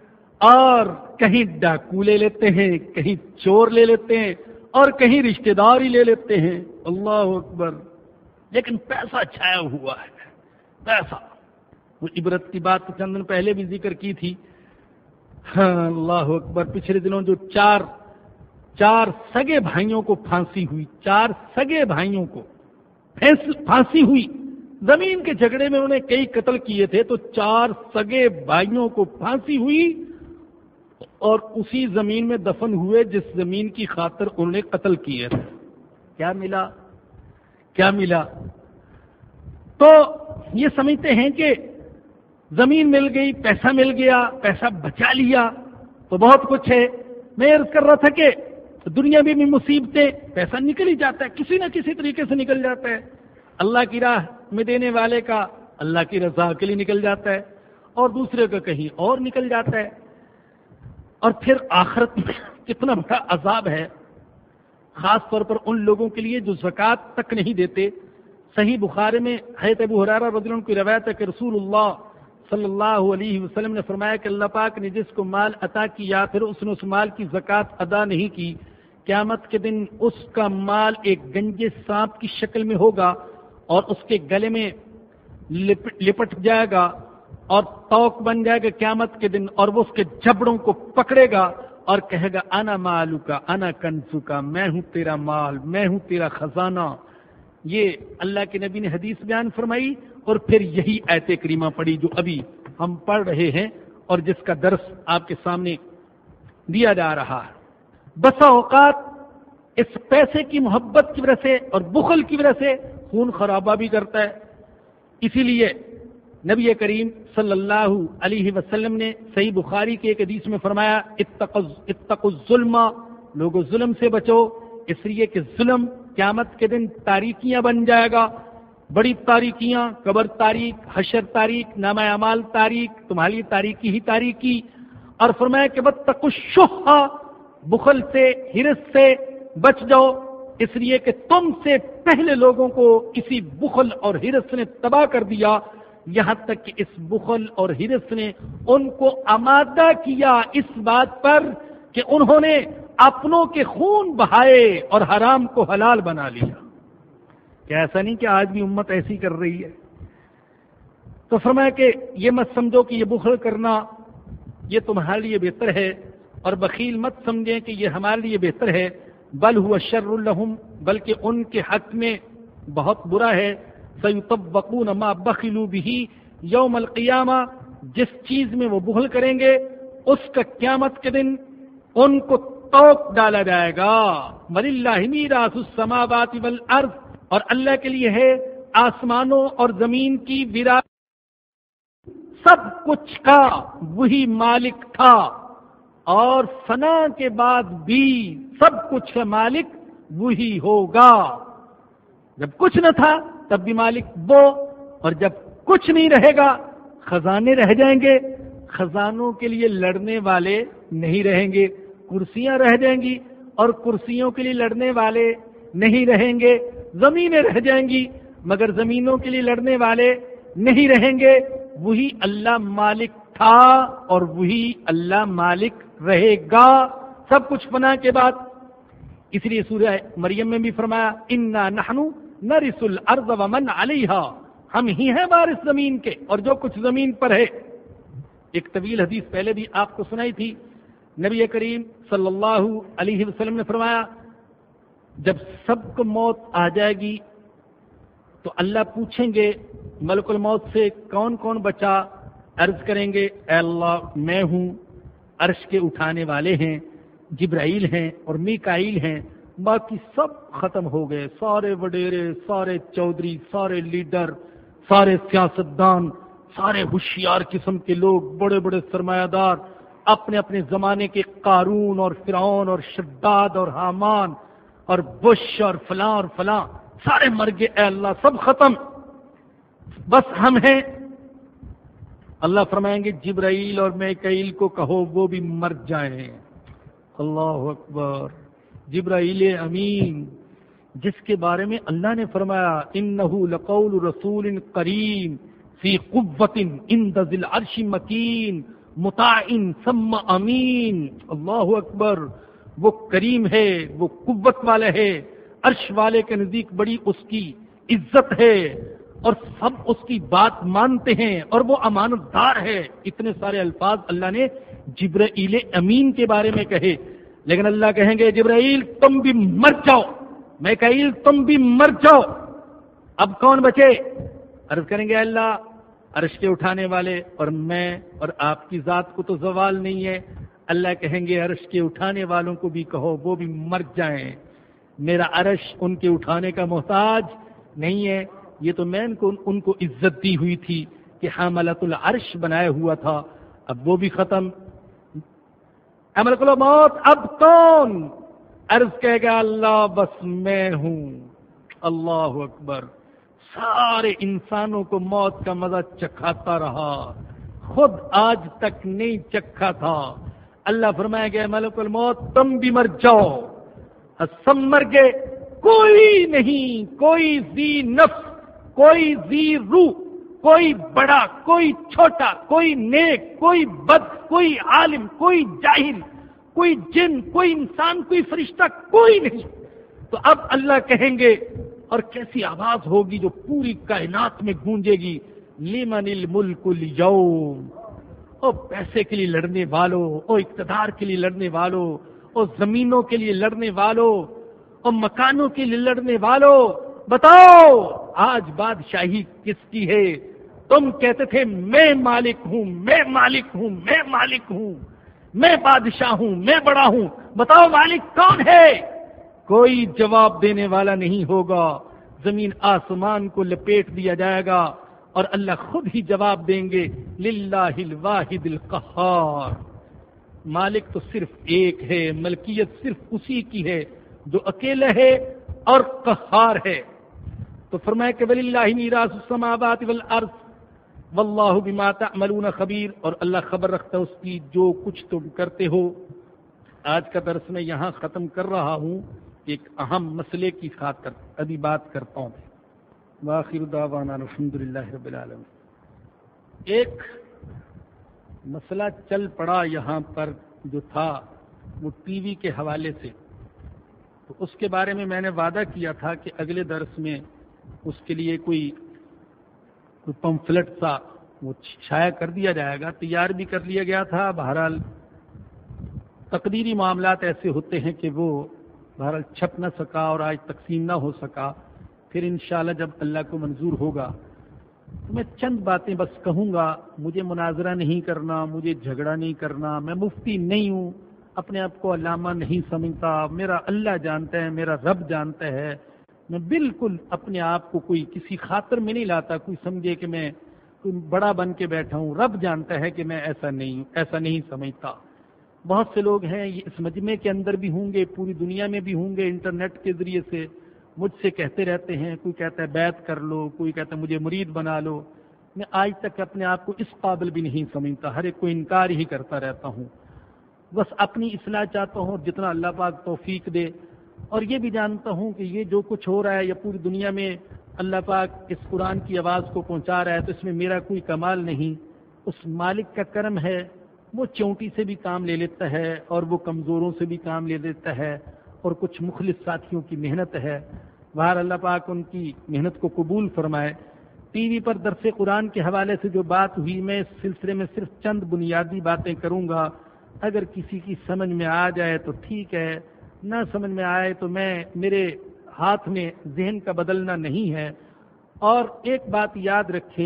اور کہیں ڈاکو لے لیتے ہیں، کہیں چور لے لیتے ہیں، اور کہیں رشتہ دار ہی لے لیتے ہیں. اللہ اکبر. لیکن پیسہ چھایا ہوا ہے. پیسہ. وہ عبرت کی بات تو چند دن پہلے بھی ذکر کی تھی. ہاں اللہ اکبر. پچھلے دنوں جو چار چار سگے بھائیوں کو پھانسی ہوئی، چار سگے بھائیوں کو پھانسی ہوئی. زمین کے جھگڑے میں انہوں نے کئی قتل کیے تھے، تو چار سگے بھائیوں کو پھانسی ہوئی اور اسی زمین میں دفن ہوئے جس زمین کی خاطر انہوں نے قتل کیے تھے. کیا ملا؟ کیا ملا؟ تو یہ سمجھتے ہیں کہ زمین مل گئی، پیسہ مل گیا، پیسہ بچا لیا تو بہت کچھ ہے. میں عرض کر رہا تھا کہ دنیا میں بھی مصیبتیں، پیسہ نکل ہی جاتا ہے، کسی نہ کسی طریقے سے نکل جاتا ہے. اللہ کی راہ میں دینے والے کا اللہ کی رضا کے لیے نکل جاتا ہے، اور دوسرے کا کہیں اور نکل جاتا ہے. اور پھر آخرت میں کتنا بڑا عذاب ہے، خاص طور پر ان لوگوں کے لیے جو زکوٰۃ تک نہیں دیتے. صحیح بخاری میں حضرت ابو ہریرہ رضی اللہ عنہ کی روایت ہے کہ رسول اللہ صلی اللہ علیہ وسلم نے فرمایا کہ اللہ پاک نے جس کو مال عطا کیا پھر اس نے اس مال کی زکوٰۃ ادا نہیں کی، قیامت کے دن اس کا مال ایک گنجے سانپ کی شکل میں ہوگا اور اس کے گلے میں لپٹ جائے گا اور توق بن جائے گا قیامت کے دن، اور وہ اس کے جبڑوں کو پکڑے گا اور کہے گا انا مالو کا انا کنزو کا، میں ہوں تیرا مال، میں ہوں تیرا خزانہ. یہ اللہ کے نبی نے حدیث بیان فرمائی، اور پھر یہی آیت کریمہ پڑھی جو ابھی ہم پڑھ رہے ہیں اور جس کا درس آپ کے سامنے دیا جا رہا ہے. بسا اوقات اس پیسے کی محبت کی وجہ سے اور بخل کی وجہ سے خون خرابہ بھی کرتا ہے. اسی لیے نبی کریم صلی اللہ علیہ وسلم نے صحیح بخاری کے ایک حدیث میں فرمایا اتقوا الظلم، لوگوں ظلم سے بچو، اس لیے کہ ظلم قیامت کے دن تاریکیاں بن جائے گا. بڑی تاریکیاں، قبر تاریک، حشر تاریک، نامہ اعمال تاریک، تمہاری تاریکی ہی تاریکی. اور فرمایا کہ واتقوا الشح، بخل سے، حرص سے بچ جاؤ، اس لیے کہ تم سے پہلے لوگوں کو اسی بخل اور حرص نے تباہ کر دیا، یہاں تک کہ اس بخل اور حرص نے ان کو آمادہ کیا اس بات پر کہ انہوں نے اپنوں کے خون بہائے اور حرام کو حلال بنا لیا۔ کہ ایسا نہیں کہ آج بھی امت ایسی کر رہی ہے۔ تو فرمایا کہ یہ مت سمجھو کہ یہ بخل کرنا یہ تمہارے لیے بہتر ہے، اور بخیل مت سمجھیں کہ یہ ہمارے لیے بہتر ہے، بل هو شر لهم، بلکہ ان کے حق میں بہت برا ہے۔ سیطبقون ما بخلوا به یوم القیامہ، جس چیز میں وہ بخل کریں گے اس کا قیامت کے دن ان کو توق ڈالا جائے گا۔ وللہ میراث السماوات والارض، اور اللہ کے لیے ہے آسمانوں اور زمین کی وراثت، سب کچھ کا وہی مالک تھا، اور فنا کے بعد بھی سب کچھ کا مالک وہی ہوگا۔ جب کچھ نہ تھا تب بھی مالک وہ، اور جب کچھ نہیں رہے گا خزانے رہ جائیں گے، خزانوں کے لیے لڑنے والے نہیں رہیں گے، کرسیاں رہ جائیں گی اور کرسیوں کے لیے لڑنے والے نہیں رہیں گے، زمینیں رہ جائیں گی مگر زمینوں کے لیے لڑنے والے نہیں رہیں گے۔ وہی اللہ مالک تھا اور وہی اللہ مالک رہے گا، سب کچھ فنا کے بعد۔ اس لیے سورہ مریم میں بھی فرمایا انا نحن نرث الارض ومن علیہا، ہم ہی ہیں وارث زمین کے اور جو کچھ زمین پر ہے۔ ایک طویل حدیث پہلے بھی آپ کو سنائی تھی، نبی کریم صلی اللہ علیہ وسلم نے فرمایا جب سب کو موت آ جائے گی تو اللہ پوچھیں گے ملک الموت سے کون کون بچا، عرض کریں گے اے اللہ میں ہوں، عرش کے اٹھانے والے ہیں، جبرائیل ہیں اور میکائیل ہیں، باقی سب ختم ہو گئے، سارے وڈیرے، سارے چودھری، سارے لیڈر، سارے سیاستدان، سارے ہوشیار قسم کے لوگ، بڑے بڑے سرمایہ دار، اپنے اپنے زمانے کے قارون اور فرعون اور شداد اور حامان اور بش اور فلاں اور فلاں، سارے مر گئے، اے اللہ سب ختم، بس ہم ہیں۔ اللہ فرمائیں گے جبرائیل اور میکائیل کو کہو وہ بھی مر جائیں۔ اللہ اکبر، جبرائیل امین جس کے بارے میں اللہ نے فرمایا انہ لقول رسول کریم فی قوۃ عند ذی العرش مکین مطاع ثم امین۔ اللہ اکبر، وہ کریم ہے، وہ قوت والا ہے، عرش والے کے نزدیک بڑی اس کی عزت ہے اور سب اس کی بات مانتے ہیں اور وہ امانت دار ہے۔ اتنے سارے الفاظ اللہ نے جبرائیل امین کے بارے میں کہے، لیکن اللہ کہیں گے جبرائیل تم بھی مر جاؤ، میکائیل تم بھی مر جاؤ، اب کون بچے؟ عرض کریں گے اللہ عرش کے اٹھانے والے اور میں اور آپ کی ذات کو تو زوال نہیں ہے۔ اللہ کہیں گے عرش کے اٹھانے والوں کو بھی کہو وہ بھی مر جائیں، میرا عرش ان کے اٹھانے کا محتاج نہیں ہے، یہ تو میں ان کو ان کو عزت دی ہوئی تھی کہ حاملۃ العرش بنایا ہوا تھا، اب وہ بھی ختم۔ ملک الموت اب کون؟ عرض کہے گا اللہ بس میں ہوں۔ اللہ اکبر، سارے انسانوں کو موت کا مزہ چکھاتا رہا، خود آج تک نہیں چکھا تھا۔ اللہ فرمائے گا ملک الموت تم بھی مر جاؤ، سب مر گئے، کوئی نہیں، کوئی ذی نفس، کوئی ذی روح، کوئی بڑا، کوئی چھوٹا، کوئی نیک، کوئی بد، کوئی عالم، کوئی جاہل، کوئی جن، کوئی انسان، کوئی فرشتہ، کوئی نہیں۔ تو اب اللہ کہیں گے، اور کیسی آواز ہوگی جو پوری کائنات میں گونجے گی، لمن الملک اليوم، او پیسے کے لیے لڑنے والوں، او اقتدار کے لیے لڑنے والوں، او زمینوں کے لیے لڑنے والوں، او مکانوں کے لیے لڑنے والوں، بتاؤ آج بادشاہی کس کی ہے؟ تم کہتے تھے میں مالک ہوں، میں مالک ہوں، میں مالک ہوں، میں بادشاہ ہوں، میں بڑا ہوں، بتاؤ مالک کون ہے؟ کوئی جواب دینے والا نہیں ہوگا، زمین آسمان کو لپیٹ دیا جائے گا اور اللہ خود ہی جواب دیں گے للہ الواحد القہار، مالک تو صرف ایک ہے، ملکیت صرف اسی کی ہے جو اکیلا ہے اور قہار ہے۔ تو فرمایا کہ وللہ میراث السماوات والارض، واللہ بما تعملون خبیر، اور اللہ خبر رکھتا ہے اس کی جو کچھ تم کرتے ہو۔ آج کا درس میں یہاں ختم کر رہا ہوں، ایک اہم مسئلے کی خاطر ابھی بات کرتا ہوں۔ وآخر دعوانا الحمدللہ رب العالمین۔ ایک مسئلہ چل پڑا یہاں پر جو تھا وہ ٹی وی کے حوالے سے، تو اس کے بارے میں میں نے وعدہ کیا تھا کہ اگلے درس میں اس کے لیے کوئی کوئی پمفلٹ سا وہ شائع کر دیا جائے گا، تیار بھی کر لیا گیا تھا۔ بہرحال تقدیری معاملات ایسے ہوتے ہیں کہ وہ بہرحال چھپ نہ سکا اور آج تقسیم نہ ہو سکا، پھر انشاءاللہ جب اللہ کو منظور ہوگا تو میں چند باتیں بس کہوں گا۔ مجھے مناظرہ نہیں کرنا، مجھے جھگڑا نہیں کرنا، میں مفتی نہیں ہوں، اپنے آپ کو علامہ نہیں سمجھتا، میرا اللہ جانتا ہے، میرا رب جانتا ہے، میں بالکل اپنے آپ کو کوئی کسی خاطر میں نہیں لاتا، کوئی سمجھے کہ میں کوئی بڑا بن کے بیٹھا ہوں، رب جانتا ہے کہ میں ایسا نہیں ہوں، ایسا نہیں سمجھتا۔ بہت سے لوگ ہیں یہ اس مجمع کے اندر بھی ہوں گے، پوری دنیا میں بھی ہوں گے، انٹرنیٹ کے ذریعے سے مجھ سے کہتے رہتے ہیں، کوئی کہتا ہے بیعت کر لو، کوئی کہتا ہے مجھے مرید بنا لو۔ میں آج تک اپنے آپ کو اس قابل بھی نہیں سمجھتا، ہر ایک کو انکار ہی کرتا رہتا ہوں، بس اپنی اصلاح چاہتا ہوں جتنا اللہ پاک توفیق دے۔ اور یہ بھی جانتا ہوں کہ یہ جو کچھ ہو رہا ہے یا پوری دنیا میں اللہ پاک اس قرآن کی آواز کو پہنچا رہا ہے تو اس میں میرا کوئی کمال نہیں، اس مالک کا کرم ہے۔ وہ چونٹی سے بھی کام لے لیتا ہے اور وہ کمزوروں سے بھی کام لے لیتا ہے، اور کچھ مخلص ساتھیوں کی محنت ہے۔ بہر اللہ پاک ان کی محنت کو قبول فرمائے۔ ٹی وی پر درس قرآن کے حوالے سے جو بات ہوئی، میں اس سلسلے میں صرف چند بنیادی باتیں کروں گا، اگر کسی کی سمجھ میں آ جائے تو ٹھیک ہے، نہ سمجھ میں آئے تو میں میرے ہاتھ میں ذہن کا بدلنا نہیں ہے۔ اور ایک بات یاد رکھے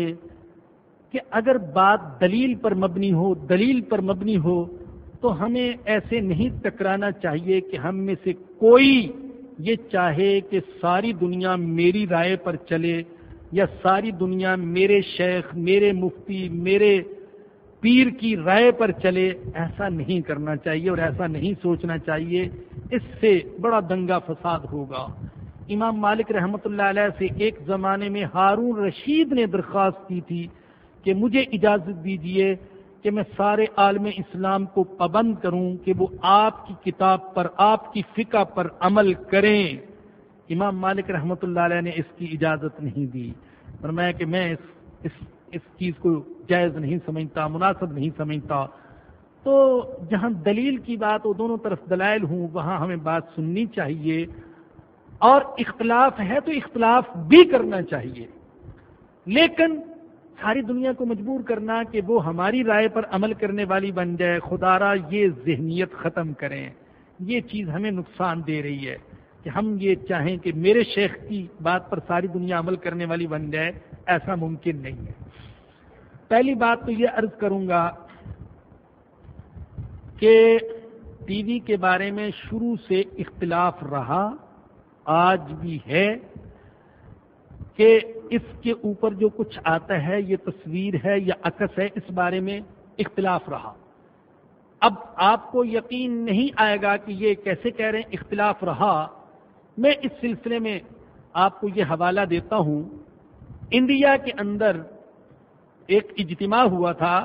کہ اگر بات دلیل پر مبنی ہو دلیل پر مبنی ہو تو ہمیں ایسے نہیں ٹکرانا چاہیے کہ ہم میں سے کوئی یہ چاہے کہ ساری دنیا میری رائے پر چلے یا ساری دنیا میرے شیخ، میرے مفتی، میرے پیر کی رائے پر چلے۔ ایسا نہیں کرنا چاہیے اور ایسا نہیں سوچنا چاہیے، اس سے بڑا دنگا فساد ہوگا۔ امام مالک رحمۃ اللہ علیہ سے ایک زمانے میں ہارون رشید نے درخواست کی تھی کہ مجھے اجازت دیجیے کہ میں سارے عالم اسلام کو پابند کروں کہ وہ آپ کی کتاب پر، آپ کی فقہ پر عمل کریں۔ امام مالک رحمۃ اللہ علیہ نے اس کی اجازت نہیں دی، فرمایا کہ میں اس اس اس چیز کو جائز نہیں سمجھتا، مناسب نہیں سمجھتا۔ تو جہاں دلیل کی بات ہو، دونوں طرف دلائل ہوں، وہاں ہمیں بات سننی چاہیے، اور اختلاف ہے تو اختلاف بھی کرنا چاہیے، لیکن ساری دنیا کو مجبور کرنا کہ وہ ہماری رائے پر عمل کرنے والی بن جائے، خدا را یہ ذہنیت ختم کریں۔ یہ چیز ہمیں نقصان دے رہی ہے کہ ہم یہ چاہیں کہ میرے شیخ کی بات پر ساری دنیا عمل کرنے والی بن جائے، ایسا ممکن نہیں ہے۔ پہلی بات تو یہ عرض کروں گا کہ ٹی وی کے بارے میں شروع سے اختلاف رہا، آج بھی ہے، کہ اس کے اوپر جو کچھ آتا ہے یہ تصویر ہے یا عکس ہے، اس بارے میں اختلاف رہا۔ اب آپ کو یقین نہیں آئے گا کہ یہ کیسے کہہ رہے ہیں اختلاف رہا۔ میں اس سلسلے میں آپ کو یہ حوالہ دیتا ہوں۔ انڈیا کے اندر ایک اجتماع ہوا تھا،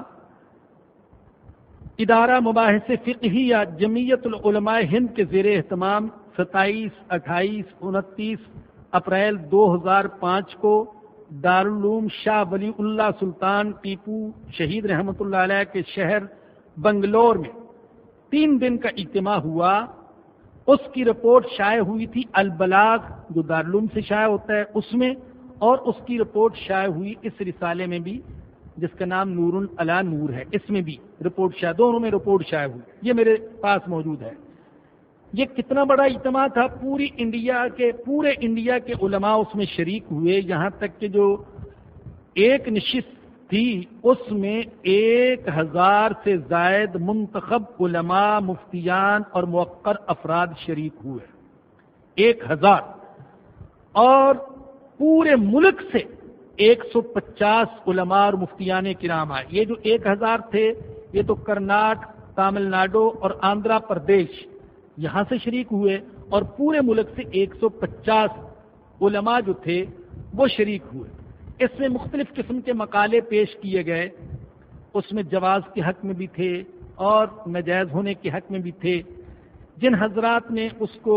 ادارہ مباحث فقہیہ جمعیت العلماء ہند کے زیر اہتمام، ستائیس اٹھائیس انتیس اپریل دو ہزار پانچ کو دارالعلوم شاہ ولی اللہ سلطان ٹیپو شہید رحمۃ اللہ علیہ کے شہر بنگلور میں تین دن کا اجتماع ہوا۔ اس کی رپورٹ شائع ہوئی تھی البلاغ، جو دارالعلوم سے شائع ہوتا ہے، اس میں، اور اس کی رپورٹ شائع ہوئی اس رسالے میں بھی جس کا نام نور علی نور ہے، اس میں بھی رپورٹ شائع، دونوں میں رپورٹ شائع ہوئی، یہ میرے پاس موجود ہے۔ یہ کتنا بڑا اجتماع تھا، پوری انڈیا کے پورے انڈیا کے علماء اس میں شریک ہوئے، یہاں تک کہ جو ایک نشست تھی اس میں ایک ہزار سے زائد منتخب علماء، مفتیان اور موقر افراد شریک ہوئے، ایک ہزار، اور پورے ملک سے ایک سو پچاس علماء اور مفتیان کرام آئے۔ یہ جو ایک ہزار تھے یہ تو کرناٹک، تامل ناڈو اور آندھرا پردیش یہاں سے شریک ہوئے، اور پورے ملک سے ایک سو پچاس علماء جو تھے وہ شریک ہوئے۔ اس میں مختلف قسم کے مقالے پیش کیے گئے، اس میں جواز کے حق میں بھی تھے اور ناجائز ہونے کے حق میں بھی تھے۔ جن حضرات نے اس کو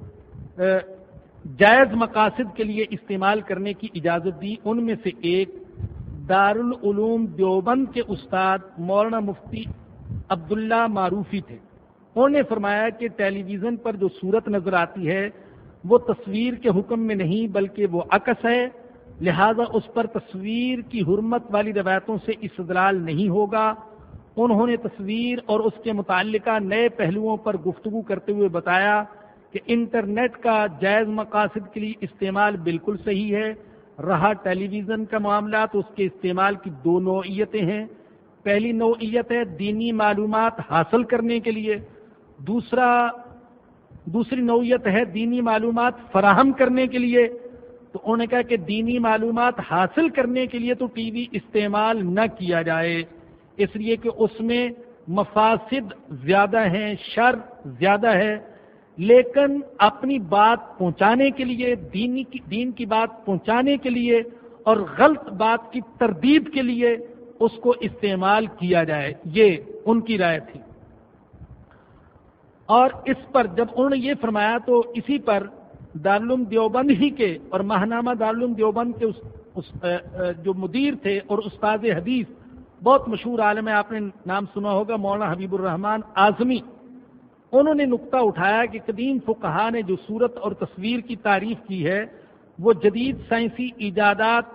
جائز مقاصد کے لیے استعمال کرنے کی اجازت دی، ان میں سے ایک دارالعلوم دیوبند کے استاد مولانا مفتی عبداللہ معروفی تھے۔ انہوں نے فرمایا کہ ٹیلی ویژن پر جو صورت نظر آتی ہے وہ تصویر کے حکم میں نہیں بلکہ وہ عکس ہے، لہذا اس پر تصویر کی حرمت والی روایتوں سے استدلال نہیں ہوگا۔ انہوں نے تصویر اور اس کے متعلقہ نئے پہلوؤں پر گفتگو کرتے ہوئے بتایا کہ انٹرنیٹ کا جائز مقاصد کے لیے استعمال بالکل صحیح ہے۔ رہا ٹیلی ویژن کا معاملہ تو اس کے استعمال کی دو نوعیتیں ہیں۔ پہلی نوعیت ہے دینی معلومات حاصل کرنے کے لیے، دوسرا دوسری نوعیت ہے دینی معلومات فراہم کرنے کے لیے۔ تو انہوں نے کہا کہ دینی معلومات حاصل کرنے کے لیے تو ٹی وی استعمال نہ کیا جائے، اس لیے کہ اس میں مفاسد زیادہ ہیں، شر زیادہ ہے، لیکن اپنی بات پہنچانے کے لیے، دینی کی دین کی بات پہنچانے کے لیے اور غلط بات کی تردید کے لیے اس کو استعمال کیا جائے، یہ ان کی رائے تھی۔ اور اس پر جب انہوں نے یہ فرمایا تو اسی پر دارالعلوم دیوبند ہی کے اور ماہنامہ دارالعلوم دیوبند کے اس, اس جو مدیر تھے اور استاد حدیث، بہت مشہور عالم ہے، آپ نے نام سنا ہوگا، مولانا حبیب الرحمان اعظمی، انہوں نے نقطہ اٹھایا کہ قدیم فقہا نے جو صورت اور تصویر کی تعریف کی ہے وہ جدید سائنسی ایجادات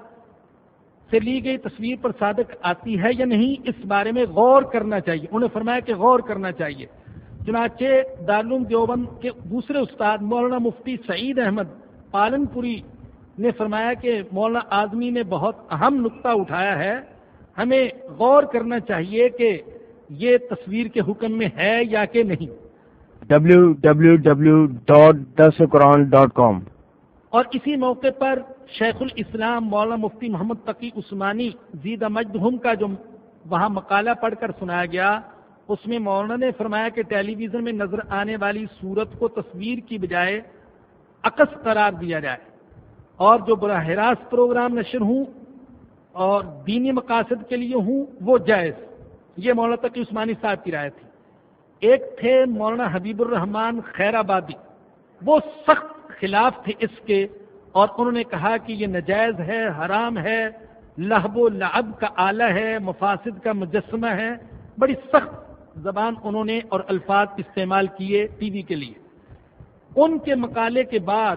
سے لی گئی تصویر پر صادق آتی ہے یا نہیں، اس بارے میں غور کرنا چاہیے۔ انہوں نے فرمایا کہ غور کرنا چاہیے۔ چنانچہ دارالعلوم دیوبند کے دوسرے استاد مولانا مفتی سعید احمد پالنپوری نے فرمایا کہ مولانا اعظمی نے بہت اہم نقطہ اٹھایا ہے، ہمیں غور کرنا چاہیے کہ یہ تصویر کے حکم میں ہے یا کہ نہیں۔ ڈبلیو ڈبلیو ڈبلیو ڈاٹ درس قرآن ڈاٹ کام۔ اور اسی موقع پر شیخ الاسلام مولانا مفتی محمد تقی عثمانی زیدہ مجدہم کا جو وہاں مقالہ پڑھ کر سنایا گیا، اس میں مولانا نے فرمایا کہ ٹیلی ویژن میں نظر آنے والی صورت کو تصویر کی بجائے عکس قرار دیا جائے، اور جو براہ راست پروگرام نشر ہوں اور دینی مقاصد کے لیے ہوں وہ جائز۔ یہ مولانا تقی عثمانی صاحب کی رائے تھی۔ ایک تھے مولانا حبیب الرحمان خیر آبادی، وہ سخت خلاف تھے اس کے، اور انہوں نے کہا کہ یہ ناجائز ہے، حرام ہے، لہب و لعب کا آلہ ہے، مفاسد کا مجسمہ ہے، بڑی سخت زبان انہوں نے اور الفاظ استعمال کیے ٹی وی کے لیے۔ ان کے مقالے کے بعد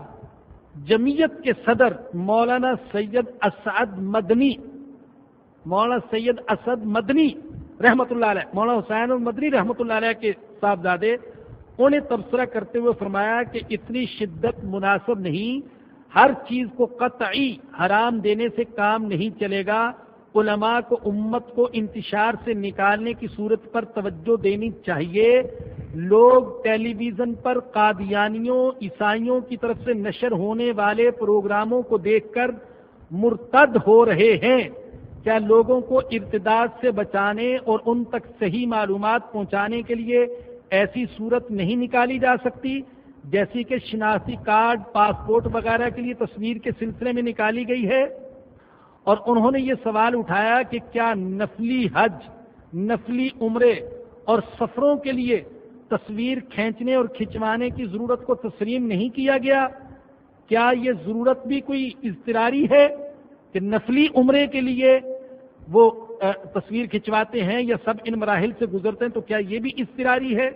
جمعیت کے صدر مولانا سید اسعد مدنی مولانا سید اسد مدنی رحمۃ اللہ علیہ، مولانا حسین المدنی رحمۃ اللہ علیہ کے صاحبزادے، انہوں نے تبصرہ کرتے ہوئے فرمایا کہ اتنی شدت مناسب نہیں، ہر چیز کو قطعی حرام دینے سے کام نہیں چلے گا، علماء کو امت کو انتشار سے نکالنے کی صورت پر توجہ دینی چاہیے۔ لوگ ٹیلی ویژن پر قادیانیوں عیسائیوں کی طرف سے نشر ہونے والے پروگراموں کو دیکھ کر مرتد ہو رہے ہیں، کیا لوگوں کو ارتداد سے بچانے اور ان تک صحیح معلومات پہنچانے کے لیے ایسی صورت نہیں نکالی جا سکتی جیسی کہ شناختی کارڈ، پاسپورٹ وغیرہ کے لیے تصویر کے سلسلے میں نکالی گئی ہے؟ اور انہوں نے یہ سوال اٹھایا کہ کیا نفلی حج، نفلی عمرے اور سفروں کے لیے تصویر کھینچنے اور کھنچوانے کی ضرورت کو تسلیم نہیں کیا گیا؟ کیا یہ ضرورت بھی کوئی اضطراری ہے کہ نفلی عمرے کے لیے وہ تصویر کھنچواتے ہیں یا سب ان مراحل سے گزرتے ہیں، تو کیا یہ بھی اضطراری ہے؟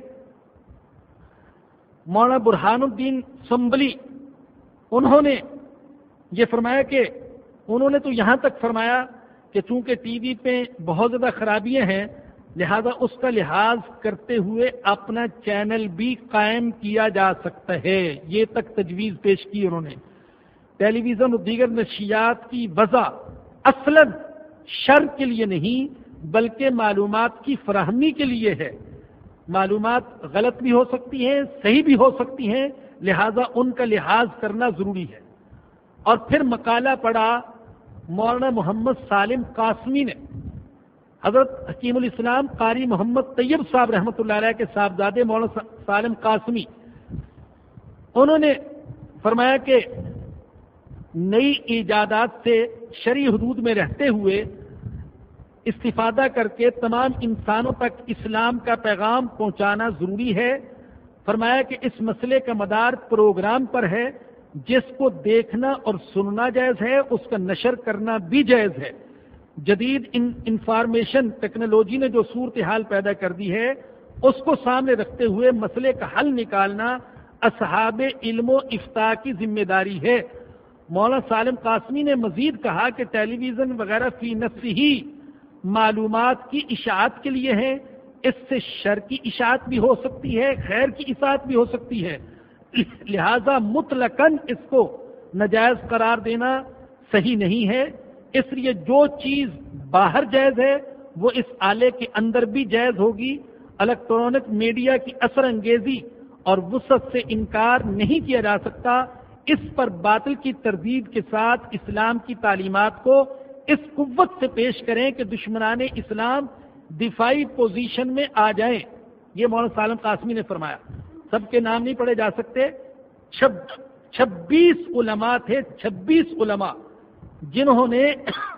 مولانا برہان الدین سنبلی، انہوں نے یہ فرمایا کہ انہوں نے تو یہاں تک فرمایا کہ چونکہ ٹی وی پہ بہت زیادہ خرابیاں ہیں، لہذا اس کا لحاظ کرتے ہوئے اپنا چینل بھی قائم کیا جا سکتا ہے، یہ تک تجویز پیش کی انہوں نے۔ ٹیلی ویژن اور دیگر نشریات کی وضع اصلاً شر کے لیے نہیں بلکہ معلومات کی فراہمی کے لیے ہے۔ معلومات غلط بھی ہو سکتی ہیں، صحیح بھی ہو سکتی ہیں، لہذا ان کا لحاظ کرنا ضروری ہے۔ اور پھر مقالہ پڑھا مولانا محمد سالم قاسمی نے، حضرت حکیم الاسلام قاری محمد طیب صاحب رحمۃ اللہ علیہ کے صاحبزادے مولانا سالم قاسمی، انہوں نے فرمایا کہ نئی ایجادات سے شرعی حدود میں رہتے ہوئے استفادہ کر کے تمام انسانوں تک اسلام کا پیغام پہنچانا ضروری ہے۔ فرمایا کہ اس مسئلے کا مدار پروگرام پر ہے، جس کو دیکھنا اور سننا جائز ہے، اس کا نشر کرنا بھی جائز ہے۔ جدید ان انفارمیشن ٹیکنالوجی نے جو صورتحال پیدا کر دی ہے، اس کو سامنے رکھتے ہوئے مسئلے کا حل نکالنا اصحاب علم و افتاء کی ذمہ داری ہے۔ مولانا سالم قاسمی نے مزید کہا کہ ٹیلی ویژن وغیرہ فی نفسی ہی معلومات کی اشاعت کے لیے ہے، اس سے شر کی اشاعت بھی ہو سکتی ہے، خیر کی اشاعت بھی ہو سکتی ہے، لہذا مطلقاً اس کو ناجائز قرار دینا صحیح نہیں ہے۔ اس لیے جو چیز باہر جائز ہے وہ اس آلے کے اندر بھی جائز ہوگی۔ الیکٹرانک میڈیا کی اثر انگیزی اور وسعت سے انکار نہیں کیا جا سکتا، اس پر باطل کی تردید کے ساتھ اسلام کی تعلیمات کو اس قوت سے پیش کریں کہ دشمنان اسلام دفاعی پوزیشن میں آ جائیں۔ یہ مولانا سالم قاسمی نے فرمایا۔ سب کے نام نہیں پڑھے جا سکتے، چھبیس علماء تھے، چھبیس علماء جنہوں نے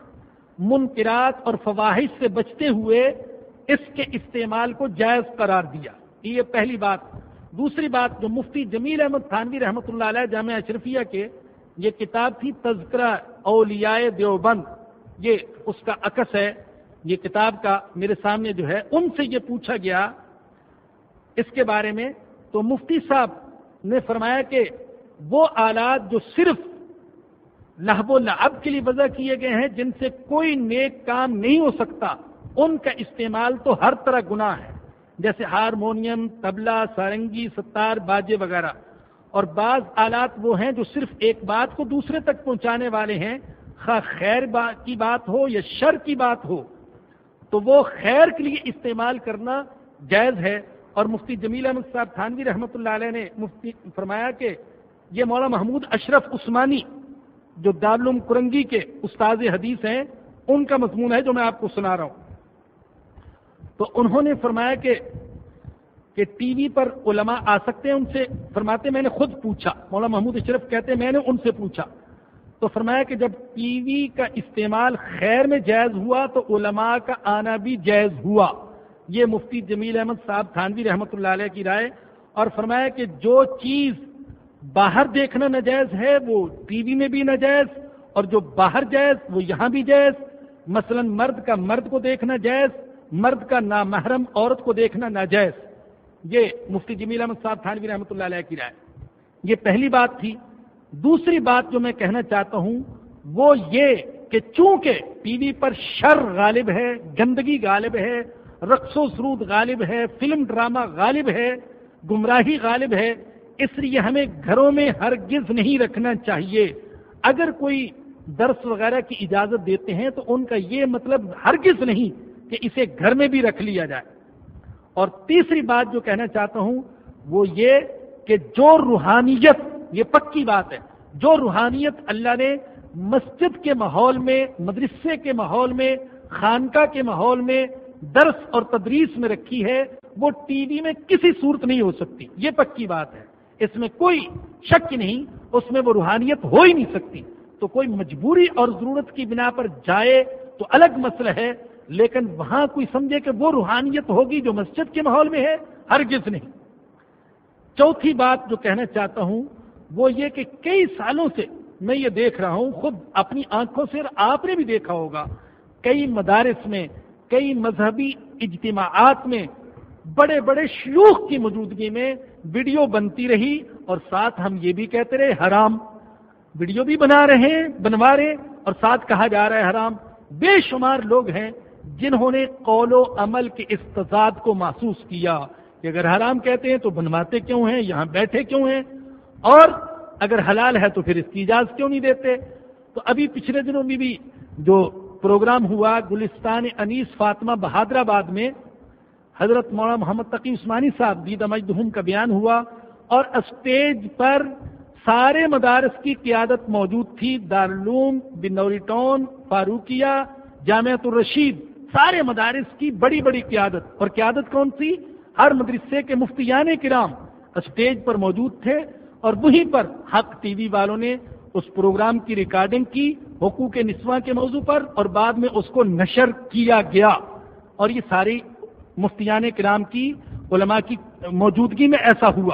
منکرات اور فواحش سے بچتے ہوئے اس کے استعمال کو جائز قرار دیا۔ یہ پہلی بات۔ دوسری بات، جو مفتی جمیل احمد تھانوی رحمۃ اللہ علیہ جامعہ اشرفیہ کے یہ کتاب تھی تذکرہ اولیاء دیوبند، یہ اس کا عکس ہے یہ کتاب کا میرے سامنے جو ہے، ان سے یہ پوچھا گیا اس کے بارے میں، تو مفتی صاحب نے فرمایا کہ وہ آلات جو صرف لہو و لعب کے لیے وضع کیے گئے ہیں، جن سے کوئی نیک کام نہیں ہو سکتا، ان کا استعمال تو ہر طرح گناہ ہے، جیسے ہارمونیم، طبلہ، سارنگی، ستار، باجے وغیرہ۔ اور بعض آلات وہ ہیں جو صرف ایک بات کو دوسرے تک پہنچانے والے ہیں، خواہ خیر کی بات ہو یا شر کی بات ہو، تو وہ خیر کے لیے استعمال کرنا جائز ہے۔ اور مفتی جمیل احمد صاحب تھانوی رحمۃ اللہ علیہ نے مفتی فرمایا کہ یہ مولانا محمود اشرف عثمانی جو دارالعلوم کرنگی کے استاد حدیث ہیں، ان کا مضمون ہے جو میں آپ کو سنا رہا ہوں۔ تو انہوں نے فرمایا کہ کہ ٹی وی پر علماء آ سکتے ہیں، ان سے فرماتے میں نے خود پوچھا، مولانا محمود اشرف کہتے ہیں میں نے ان سے پوچھا، تو فرمایا کہ جب ٹی وی کا استعمال خیر میں جائز ہوا تو علماء کا آنا بھی جائز ہوا۔ یہ مفتی جمیل احمد صاحب تھانوی رحمۃ اللہ علیہ کی رائے۔ اور فرمایا کہ جو چیز باہر دیکھنا ناجائز ہے وہ ٹی وی میں بھی ناجائز، اور جو باہر جائز وہ یہاں بھی جائز۔ مثلا مرد کا مرد کو دیکھنا جائز، مرد کا نامحرم عورت کو دیکھنا ناجائز۔ یہ مفتی جمیل احمد صاحب تھانوی رحمۃ اللہ علیہ کی رائے۔ یہ پہلی بات تھی۔ دوسری بات جو میں کہنا چاہتا ہوں وہ یہ کہ چونکہ ٹی وی پر شر غالب ہے، گندگی غالب ہے، رقص و سرود غالب ہے، فلم ڈرامہ غالب ہے، گمراہی غالب ہے، اس لیے ہمیں گھروں میں ہرگز نہیں رکھنا چاہیے۔ اگر کوئی درس وغیرہ کی اجازت دیتے ہیں تو ان کا یہ مطلب ہرگز نہیں کہ اسے گھر میں بھی رکھ لیا جائے۔ اور تیسری بات جو کہنا چاہتا ہوں وہ یہ کہ جو روحانیت، یہ پکی بات ہے، جو روحانیت اللہ نے مسجد کے ماحول میں، مدرسے کے ماحول میں، خانقاہ کے ماحول میں، درس اور تدریس میں رکھی ہے، وہ ٹی وی میں کسی صورت نہیں ہو سکتی۔ یہ پکی بات ہے، اس میں کوئی شک نہیں، اس میں وہ روحانیت ہو ہی نہیں سکتی۔ تو کوئی مجبوری اور ضرورت کی بنا پر جائے تو الگ مسئلہ ہے، لیکن وہاں کوئی سمجھے کہ وہ روحانیت ہوگی جو مسجد کے ماحول میں ہے، ہرگز نہیں۔ چوتھی بات جو کہنا چاہتا ہوں وہ یہ کہ کئی سالوں سے میں یہ دیکھ رہا ہوں، خود اپنی آنکھوں سے، آپ نے بھی دیکھا ہوگا، کئی مدارس میں، کئی مذہبی اجتماعات میں بڑے بڑے شیوخ کی موجودگی میں ویڈیو بنتی رہی، اور ساتھ ہم یہ بھی کہتے رہے حرام، ویڈیو بھی بنا رہے ہیں، بنوا رہے، اور ساتھ کہا جا رہا ہے حرام۔ بے شمار لوگ ہیں جنہوں نے قول و عمل کے اس تضاد کو محسوس کیا کہ اگر حرام کہتے ہیں تو بنواتے کیوں ہیں، یہاں بیٹھے کیوں ہیں، اور اگر حلال ہے تو پھر اس کی اجازت کیوں نہیں دیتے۔ تو ابھی پچھلے دنوں میں بھی جو پروگرام ہوا گلستان انیس فاطمہ بہادر آباد میں، حضرت مولانا محمد تقی عثمانی صاحب دیدہ مجدہم کا بیان ہوا، اور اسٹیج پر سارے مدارس کی قیادت موجود تھی، دارالعلوم، بنوری ٹاؤن، فاروقیہ، جامعۃ الرشید، سارے مدارس کی بڑی بڑی قیادت۔ اور قیادت کون سی؟ ہر مدرسے کے مفتیان کرام اسٹیج پر موجود تھے، اور وہیں پر حق ٹی وی والوں نے اس پروگرام کی ریکارڈنگ کی حقوق نسواں کے موضوع پر اور بعد میں اس کو نشر کیا گیا، اور یہ ساری مفتیان کرام کی علماء کی موجودگی میں ایسا ہوا۔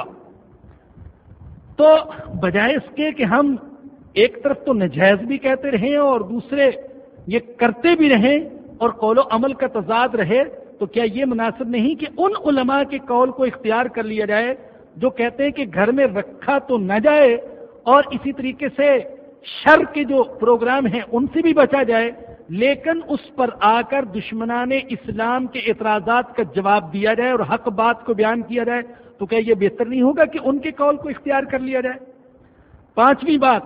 تو بجائے اس کے کہ ہم ایک طرف تو ناجائز بھی کہتے رہیں اور دوسرے یہ کرتے بھی رہیں اور قول و عمل کا تضاد رہے، تو کیا یہ مناسب نہیں کہ ان علماء کے قول کو اختیار کر لیا جائے جو کہتے ہیں کہ گھر میں رکھا تو نہ جائے، اور اسی طریقے سے شر کے جو پروگرام ہیں ان سے بھی بچا جائے، لیکن اس پر آ کر دشمنان اسلام کے اعتراضات کا جواب دیا جائے اور حق بات کو بیان کیا جائے؟ تو کیا یہ بہتر نہیں ہوگا کہ ان کے قول کو اختیار کر لیا جائے؟ پانچویں بات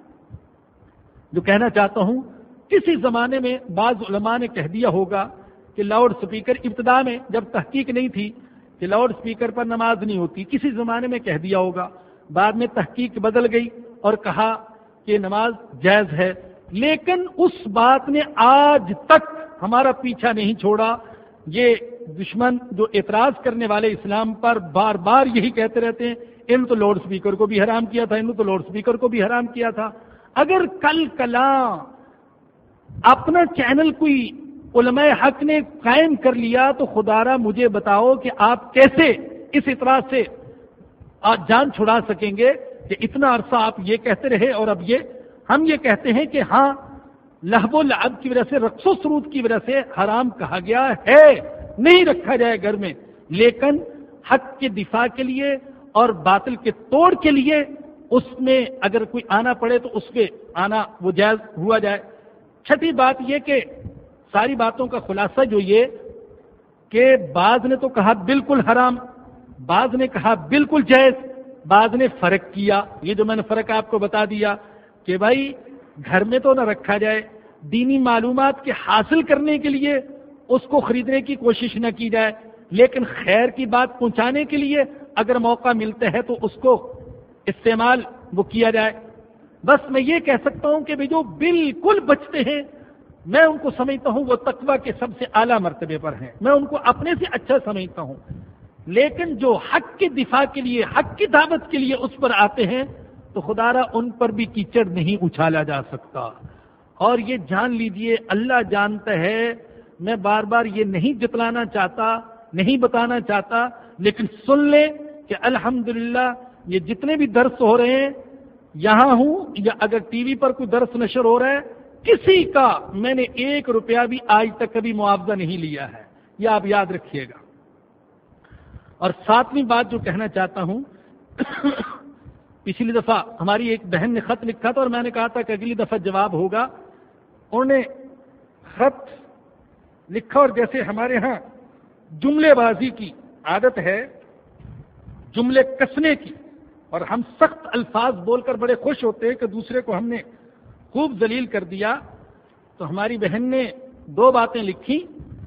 جو کہنا چاہتا ہوں، کسی زمانے میں بعض علماء نے کہہ دیا ہوگا کہ لاؤڈ سپیکر، ابتدا میں جب تحقیق نہیں تھی کہ لاؤڈ سپیکر پر نماز نہیں ہوتی، کسی زمانے میں کہہ دیا ہوگا، بعد میں تحقیق بدل گئی اور کہا کہ نماز جائز ہے، لیکن اس بات نے آج تک ہمارا پیچھا نہیں چھوڑا۔ یہ دشمن جو اعتراض کرنے والے اسلام پر بار بار یہی کہتے رہتے ہیں، ان تو لاؤڈ سپیکر کو بھی حرام کیا تھا، ان تو لاؤڈ سپیکر کو بھی حرام کیا تھا۔ اگر کل کلاں اپنا چینل کوئی علماء حق نے قائم کر لیا تو خدا را مجھے بتاؤ کہ آپ کیسے اس اعتراض سے جان چھڑا سکیں گے کہ اتنا عرصہ آپ یہ کہتے رہے اور اب یہ ہم یہ کہتے ہیں کہ ہاں لہو و لعب کی وجہ سے، رقص و سرود کی وجہ سے حرام کہا گیا ہے، نہیں رکھا جائے گھر میں، لیکن حق کے دفاع کے لیے اور باطل کے توڑ کے لیے اس میں اگر کوئی آنا پڑے تو اس پہ آنا وہ جائز ہوا جائے۔ چھٹی بات یہ کہ ساری باتوں کا خلاصہ جو یہ کہ بعض نے تو کہا بالکل حرام، بعض نے کہا بالکل جائز، بعض نے فرق کیا۔ یہ جو میں نے فرق آپ کو بتا دیا کہ بھائی گھر میں تو نہ رکھا جائے، دینی معلومات کے حاصل کرنے کے لیے اس کو خریدنے کی کوشش نہ کی جائے، لیکن خیر کی بات پہنچانے کے لیے اگر موقع ملتا ہے تو اس کو استعمال وہ کیا جائے۔ بس میں یہ کہہ سکتا ہوں کہ جو بالکل بچتے ہیں میں ان کو سمجھتا ہوں وہ تقویٰ کے سب سے اعلیٰ مرتبے پر ہیں، میں ان کو اپنے سے اچھا سمجھتا ہوں، لیکن جو حق کے دفاع کے لیے، حق کی دعوت کے لیے اس پر آتے ہیں تو خدا را ان پر بھی کیچڑ نہیں اچھالا جا سکتا۔ اور یہ جان لیجئے اللہ جانتا ہے، میں بار بار یہ نہیں جتلانا چاہتا، نہیں بتانا چاہتا، لیکن سن لیں کہ الحمدللہ یہ جتنے بھی درس ہو رہے ہیں یہاں ہوں یا اگر ٹی وی پر کوئی درس نشر ہو رہا ہے، کسی کا میں نے ایک روپیہ بھی آج تک کبھی معاوضہ نہیں لیا ہے، یہ آپ یاد رکھیے گا۔ اور ساتویں بات جو کہنا چاہتا ہوں، پچھلی دفعہ ہماری ایک بہن نے خط لکھا تھا اور میں نے کہا تھا کہ اگلی دفعہ جواب ہوگا۔ انہوں نے خط لکھا اور جیسے ہمارے ہاں جملے بازی کی عادت ہے، جملے کسنے کی، اور ہم سخت الفاظ بول کر بڑے خوش ہوتے ہیں کہ دوسرے کو ہم نے خوب ذلیل کر دیا، تو ہماری بہن نے دو باتیں لکھی۔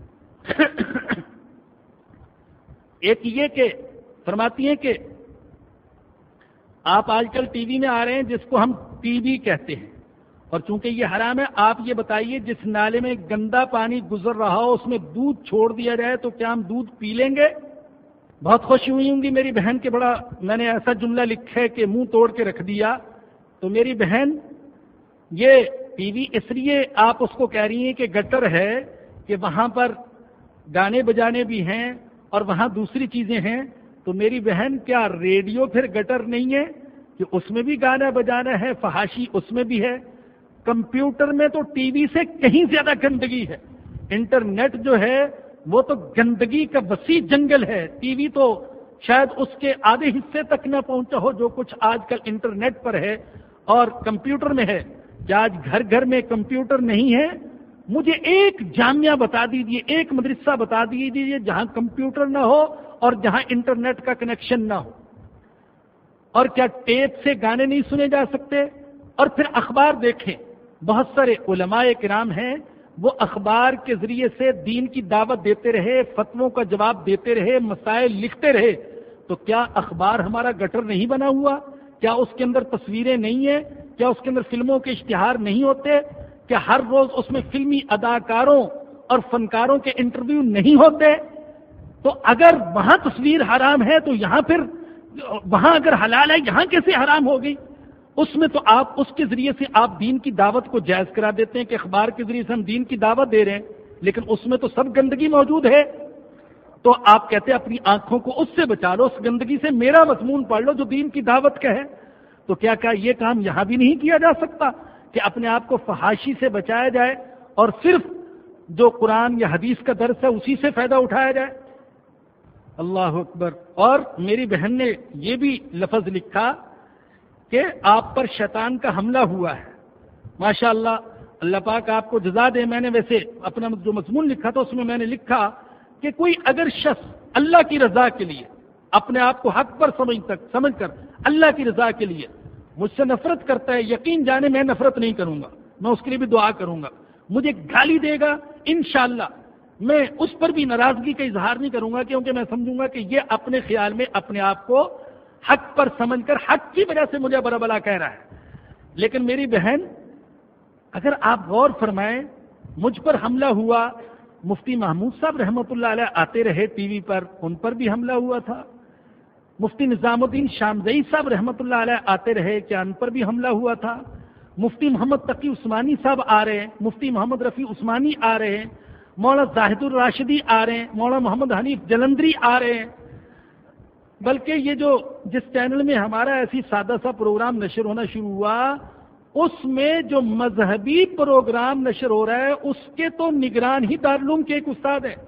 ایک یہ کہ فرماتی ہیں کہ آپ آج کل ٹی وی میں آ رہے ہیں جس کو ہم ٹی وی کہتے ہیں، اور چونکہ یہ حرام ہے، آپ یہ بتائیے جس نالے میں گندا پانی گزر رہا ہو اس میں دودھ چھوڑ دیا جائے تو کیا ہم دودھ پی لیں گے؟ بہت خوشی ہوئی ہوں گی میری بہن کے، بڑا میں نے ایسا جملہ لکھا ہے کہ منہ توڑ کے رکھ دیا۔ تو میری بہن یہ ٹی وی اس لیے آپ اس کو کہہ رہی ہیں کہ گٹر ہے کہ وہاں پر گانے بجانے بھی ہیں اور وہاں دوسری چیزیں ہیں، تو میری بہن کیا ریڈیو پھر گٹر نہیں ہے کہ اس میں بھی گانا بجانا ہے، فحاشی اس میں بھی ہے؟ کمپیوٹر میں تو ٹی وی سے کہیں زیادہ گندگی ہے، انٹرنیٹ جو ہے وہ تو گندگی کا وسیع جنگل ہے، ٹی وی تو شاید اس کے آدھے حصے تک نہ پہنچا ہو جو کچھ آج کل انٹرنیٹ پر ہے اور کمپیوٹر میں ہے۔ کیا آج گھر گھر میں کمپیوٹر نہیں ہے؟ مجھے ایک جامعہ بتا دیجیے، ایک مدرسہ بتا دیجیے جہاں کمپیوٹر نہ ہو اور جہاں انٹرنیٹ کا کنیکشن نہ ہو۔ اور کیا ٹیپ سے گانے نہیں سنے جا سکتے؟ اور پھر اخبار دیکھیں، بہت سارے علماء کرام ہیں وہ اخبار کے ذریعے سے دین کی دعوت دیتے رہے، فتووں کا جواب دیتے رہے، مسائل لکھتے رہے، تو کیا اخبار ہمارا گٹر نہیں بنا ہوا؟ کیا اس کے اندر تصویریں نہیں ہیں؟ کیا اس کے اندر فلموں کے اشتہار نہیں ہوتے؟ کیا ہر روز اس میں فلمی اداکاروں اور فنکاروں کے انٹرویو نہیں ہوتے؟ تو اگر وہاں تصویر حرام ہے تو یہاں پھر وہاں اگر حلال ہے یہاں کیسے حرام ہوگی؟ اس میں تو آپ اس کے ذریعے سے آپ دین کی دعوت کو جائز کرا دیتے ہیں کہ اخبار کے ذریعے سے ہم دین کی دعوت دے رہے ہیں، لیکن اس میں تو سب گندگی موجود ہے. تو آپ کہتے ہیں اپنی آنکھوں کو اس سے بچا لو، اس گندگی سے میرا مضمون پڑھ لو جو دین کی دعوت کا ہے. تو کیا کہا یہ کام یہاں بھی نہیں کیا جا سکتا کہ اپنے آپ کو فحاشی سے بچایا جائے اور صرف جو قرآن یا حدیث کا درس ہے اسی سے فائدہ اٹھایا جائے؟ اللہ اکبر. اور میری بہن نے یہ بھی لفظ لکھا کہ آپ پر شیطان کا حملہ ہوا ہے. ماشاء اللہ، اللہ پاک آپ کو جزا دے. میں نے ویسے اپنا جو مضمون لکھا تھا اس میں میں نے لکھا کہ کوئی اگر شخص اللہ کی رضا کے لیے اپنے آپ کو حق پر سمجھ تک سمجھ کر اللہ کی رضا کے لیے مجھ سے نفرت کرتا ہے، یقین جانے میں نفرت نہیں کروں گا، میں اس کے لیے بھی دعا کروں گا. مجھے گالی دے گا انشاءاللہ میں اس پر بھی ناراضگی کا اظہار نہیں کروں گا، کیونکہ میں سمجھوں گا کہ یہ اپنے خیال میں اپنے آپ کو حق پر سمجھ کر حق کی وجہ سے مجھے برا بلا کہہ رہا ہے. لیکن میری بہن اگر آپ غور فرمائیں، مجھ پر حملہ ہوا، مفتی محمود صاحب رحمۃ اللہ علیہ آتے رہے ٹی وی پر، ان پر بھی حملہ ہوا تھا. مفتی نظام الدین شامزئی صاحب رحمۃ اللہ علیہ آتے رہے، کیا ان پر بھی حملہ ہوا تھا؟ مفتی محمد تقی عثمانی صاحب آ رہے ہیں، مفتی محمد رفیع عثمانی آ رہے ہیں، مولانا زاہد الراشدی آ رہے ہیں، مولانا محمد حنیف جلندری آ رہے ہیں. بلکہ یہ جو جس چینل میں ہمارا ایسی سادہ سا پروگرام نشر ہونا شروع ہوا، اس میں جو مذہبی پروگرام نشر ہو رہا ہے اس کے تو نگران ہی دارالعلوم کے ایک استاد ہے.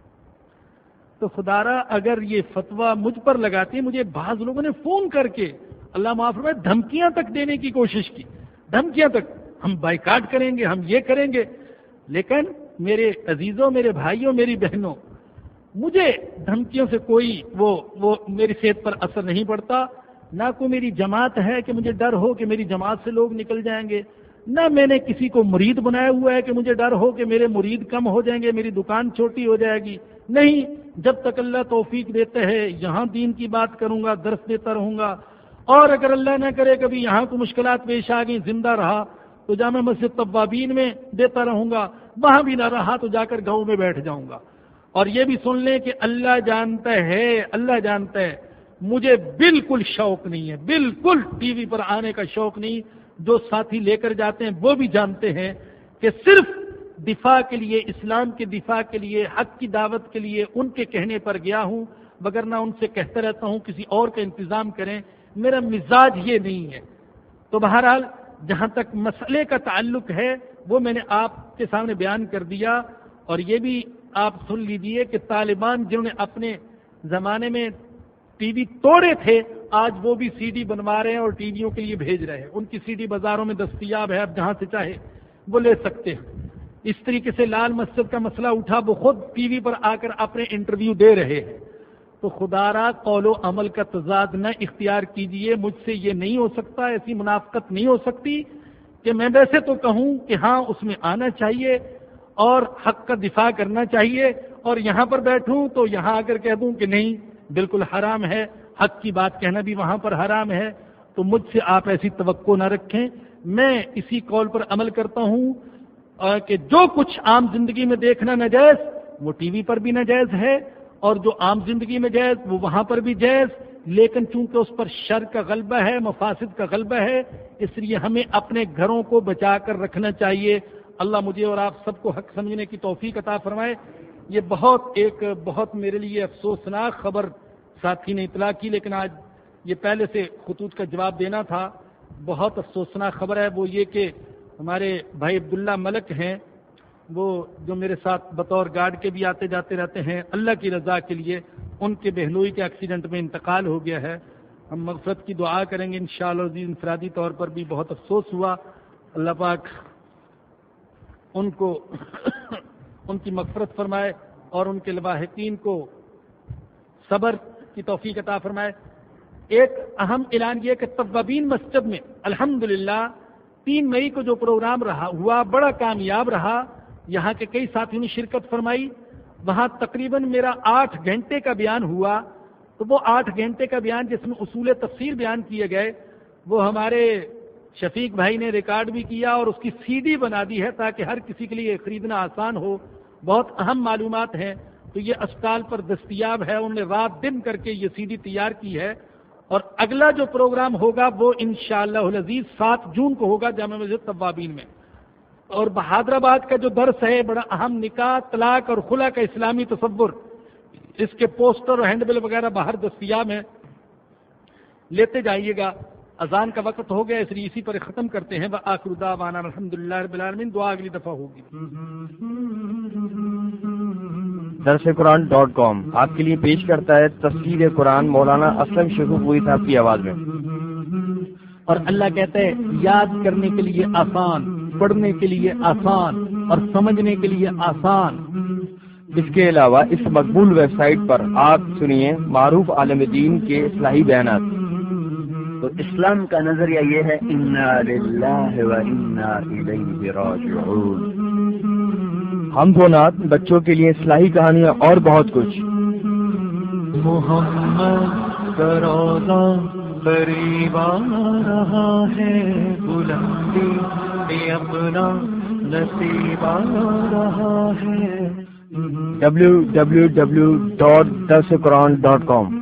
تو خدارا اگر یہ فتویٰ مجھ پر لگاتے ہیں، مجھے بعض لوگوں نے فون کر کے اللہ معاف فرمائے دھمکیاں تک دینے کی کوشش کی، دھمکیاں تک، ہم بائیکاٹ کریں گے، ہم یہ کریں گے. لیکن میرے عزیزوں، میرے بھائیوں، میری بہنوں، مجھے دھمکیوں سے کوئی وہ وہ میری صحت پر اثر نہیں پڑتا. نہ کوئی میری جماعت ہے کہ مجھے ڈر ہو کہ میری جماعت سے لوگ نکل جائیں گے، نہ میں نے کسی کو مرید بنایا ہوا ہے کہ مجھے ڈر ہو کہ میرے مرید کم ہو جائیں گے، میری دکان چھوٹی ہو جائے گی. نہیں، جب تک اللہ توفیق دیتے ہے یہاں دین کی بات کروں گا، درس دیتا رہوں گا. اور اگر اللہ نہ کرے کبھی یہاں کو مشکلات پیش آ گئی، زندہ رہا تو جامع مسجد طوابین میں دیتا رہوں گا، وہاں بھی نہ رہا تو جا کر گاؤں میں بیٹھ جاؤں گا. اور یہ بھی سن لیں کہ اللہ جانتا ہے، اللہ جانتا ہے مجھے بالکل شوق نہیں ہے، بالکل ٹی وی پر آنے کا شوق نہیں. جو ساتھی لے کر جاتے ہیں وہ بھی جانتے ہیں کہ صرف دفاع کے لیے، اسلام کے دفاع کے لیے، حق کی دعوت کے لیے ان کے کہنے پر گیا ہوں، وگرنہ ان سے کہتا رہتا ہوں کسی اور کا انتظام کریں. میرا مزاج یہ نہیں ہے. تو بہرحال جہاں تک مسئلے کا تعلق ہے وہ میں نے آپ کے سامنے بیان کر دیا. اور یہ بھی آپ سن لیجئے کہ طالبان جنہوں نے اپنے زمانے میں ٹی وی توڑے تھے، آج وہ بھی سی ڈی بنوا رہے ہیں اور ٹی ویوں کے لیے بھیج رہے ہیں. ان کی سی ڈی بازاروں میں دستیاب ہے، اب جہاں سے چاہے وہ لے سکتے ہیں. اس طریقے سے لال مسجد کا مسئلہ اٹھا، وہ خود ٹی وی پر آ کر اپنے انٹرویو دے رہے ہیں. تو خدا را قول و عمل کا تضاد نہ اختیار کیجئے. مجھ سے یہ نہیں ہو سکتا، ایسی منافقت نہیں ہو سکتی کہ میں ویسے تو کہوں کہ ہاں اس میں آنا چاہیے اور حق کا دفاع کرنا چاہیے، اور یہاں پر بیٹھوں تو یہاں آ کر کہہ دوں کہ نہیں بالکل حرام ہے، حق کی بات کہنا بھی وہاں پر حرام ہے. تو مجھ سے آپ ایسی توقع نہ رکھیں. میں اسی قول پر عمل کرتا ہوں کہ جو کچھ عام زندگی میں دیکھنا ناجائز وہ ٹی وی پر بھی ناجائز ہے، اور جو عام زندگی میں جائز وہ وہاں پر بھی جائز. لیکن چونکہ اس پر شر کا غلبہ ہے، مفاسد کا غلبہ ہے، اس لیے ہمیں اپنے گھروں کو بچا کر رکھنا چاہیے. اللہ مجھے اور آپ سب کو حق سمجھنے کی توفیق عطا فرمائے. یہ بہت ایک بہت میرے لیے افسوسناک خبر ساتھی نے اطلاع کی، لیکن آج یہ پہلے سے خطوط کا جواب دینا تھا. بہت افسوسناک خبر ہے وہ یہ کہ ہمارے بھائی عبداللہ ملک ہیں، وہ جو میرے ساتھ بطور گارڈ کے بھی آتے جاتے رہتے ہیں، اللہ کی رضا کے لیے ان کے بہنوئی کے ایکسیڈنٹ میں انتقال ہو گیا ہے. ہم مغفرت کی دعا کریں گے انشاءاللہ عزیز. انفرادی طور پر بھی بہت افسوس ہوا. اللہ پاک ان کو ان کی مغفرت فرمائے اور ان کے لواحقین کو صبر کی توفیق عطا فرمائے. ایک اہم اعلان یہ کہ طوابین مسجد میں الحمدللہ تین مئی کو جو پروگرام رہا ہوا بڑا کامیاب رہا. یہاں کے کئی ساتھیوں نے شرکت فرمائی. وہاں تقریباً میرا آٹھ گھنٹے کا بیان ہوا. تو وہ آٹھ گھنٹے کا بیان جس میں اصول تفسیر بیان کیے گئے وہ ہمارے شفیق بھائی نے ریکارڈ بھی کیا اور اس کی سی ڈی بنا دی ہے تاکہ ہر کسی کے لیے خریدنا آسان ہو. بہت اہم معلومات ہیں. تو یہ اسپتال پر دستیاب ہے. انہوں نے رات دن کر کے یہ سی ڈی تیار کی ہے اور اگلا جو پروگرام ہوگا وہ انشاءاللہ العزیز سات جون کو ہوگا جامع مسجد توابین میں. اور بہادرآباد کا جو درس ہے بڑا اہم، نکاح، طلاق اور خلا کا اسلامی تصور، اس کے پوسٹر اور ہینڈ بل وغیرہ باہر دستیاب ہیں، لیتے جائیے گا. اذان کا وقت ہو گیا، اس لیے اسی پر ختم کرتے ہیں. وآخر دعوانا الحمدللہ رب العالمین. دعا اگلی دفعہ ہوگی. درس قرآن ڈاٹ کام آپ کے لیے پیش کرتا ہے تفسیر قرآن مولانا اسلم شیخوپوری صاحب کی آواز میں. اور اللہ کہتا ہے یاد کرنے کے لیے آسان، پڑھنے کے لیے آسان اور سمجھنے کے لیے آسان. اس کے علاوہ اس مقبول ویب سائٹ پر آپ سنیے معروف عالم دین کے اصلاحی بیانات. تو اسلام کا نظریہ یہ ہے انا للہ و انا الیہ راجعون. حمد و نعت، بچوں کے لیے اصلاحی کہانیاں اور بہت کچھ. محمد کا روضہ قریب آ رہا ہے، بلندی میں اپنا نصیب آ رہا ہے. ڈبلیو ڈبلیو ڈبلیو ڈاٹ درس قرآن ڈاٹ کام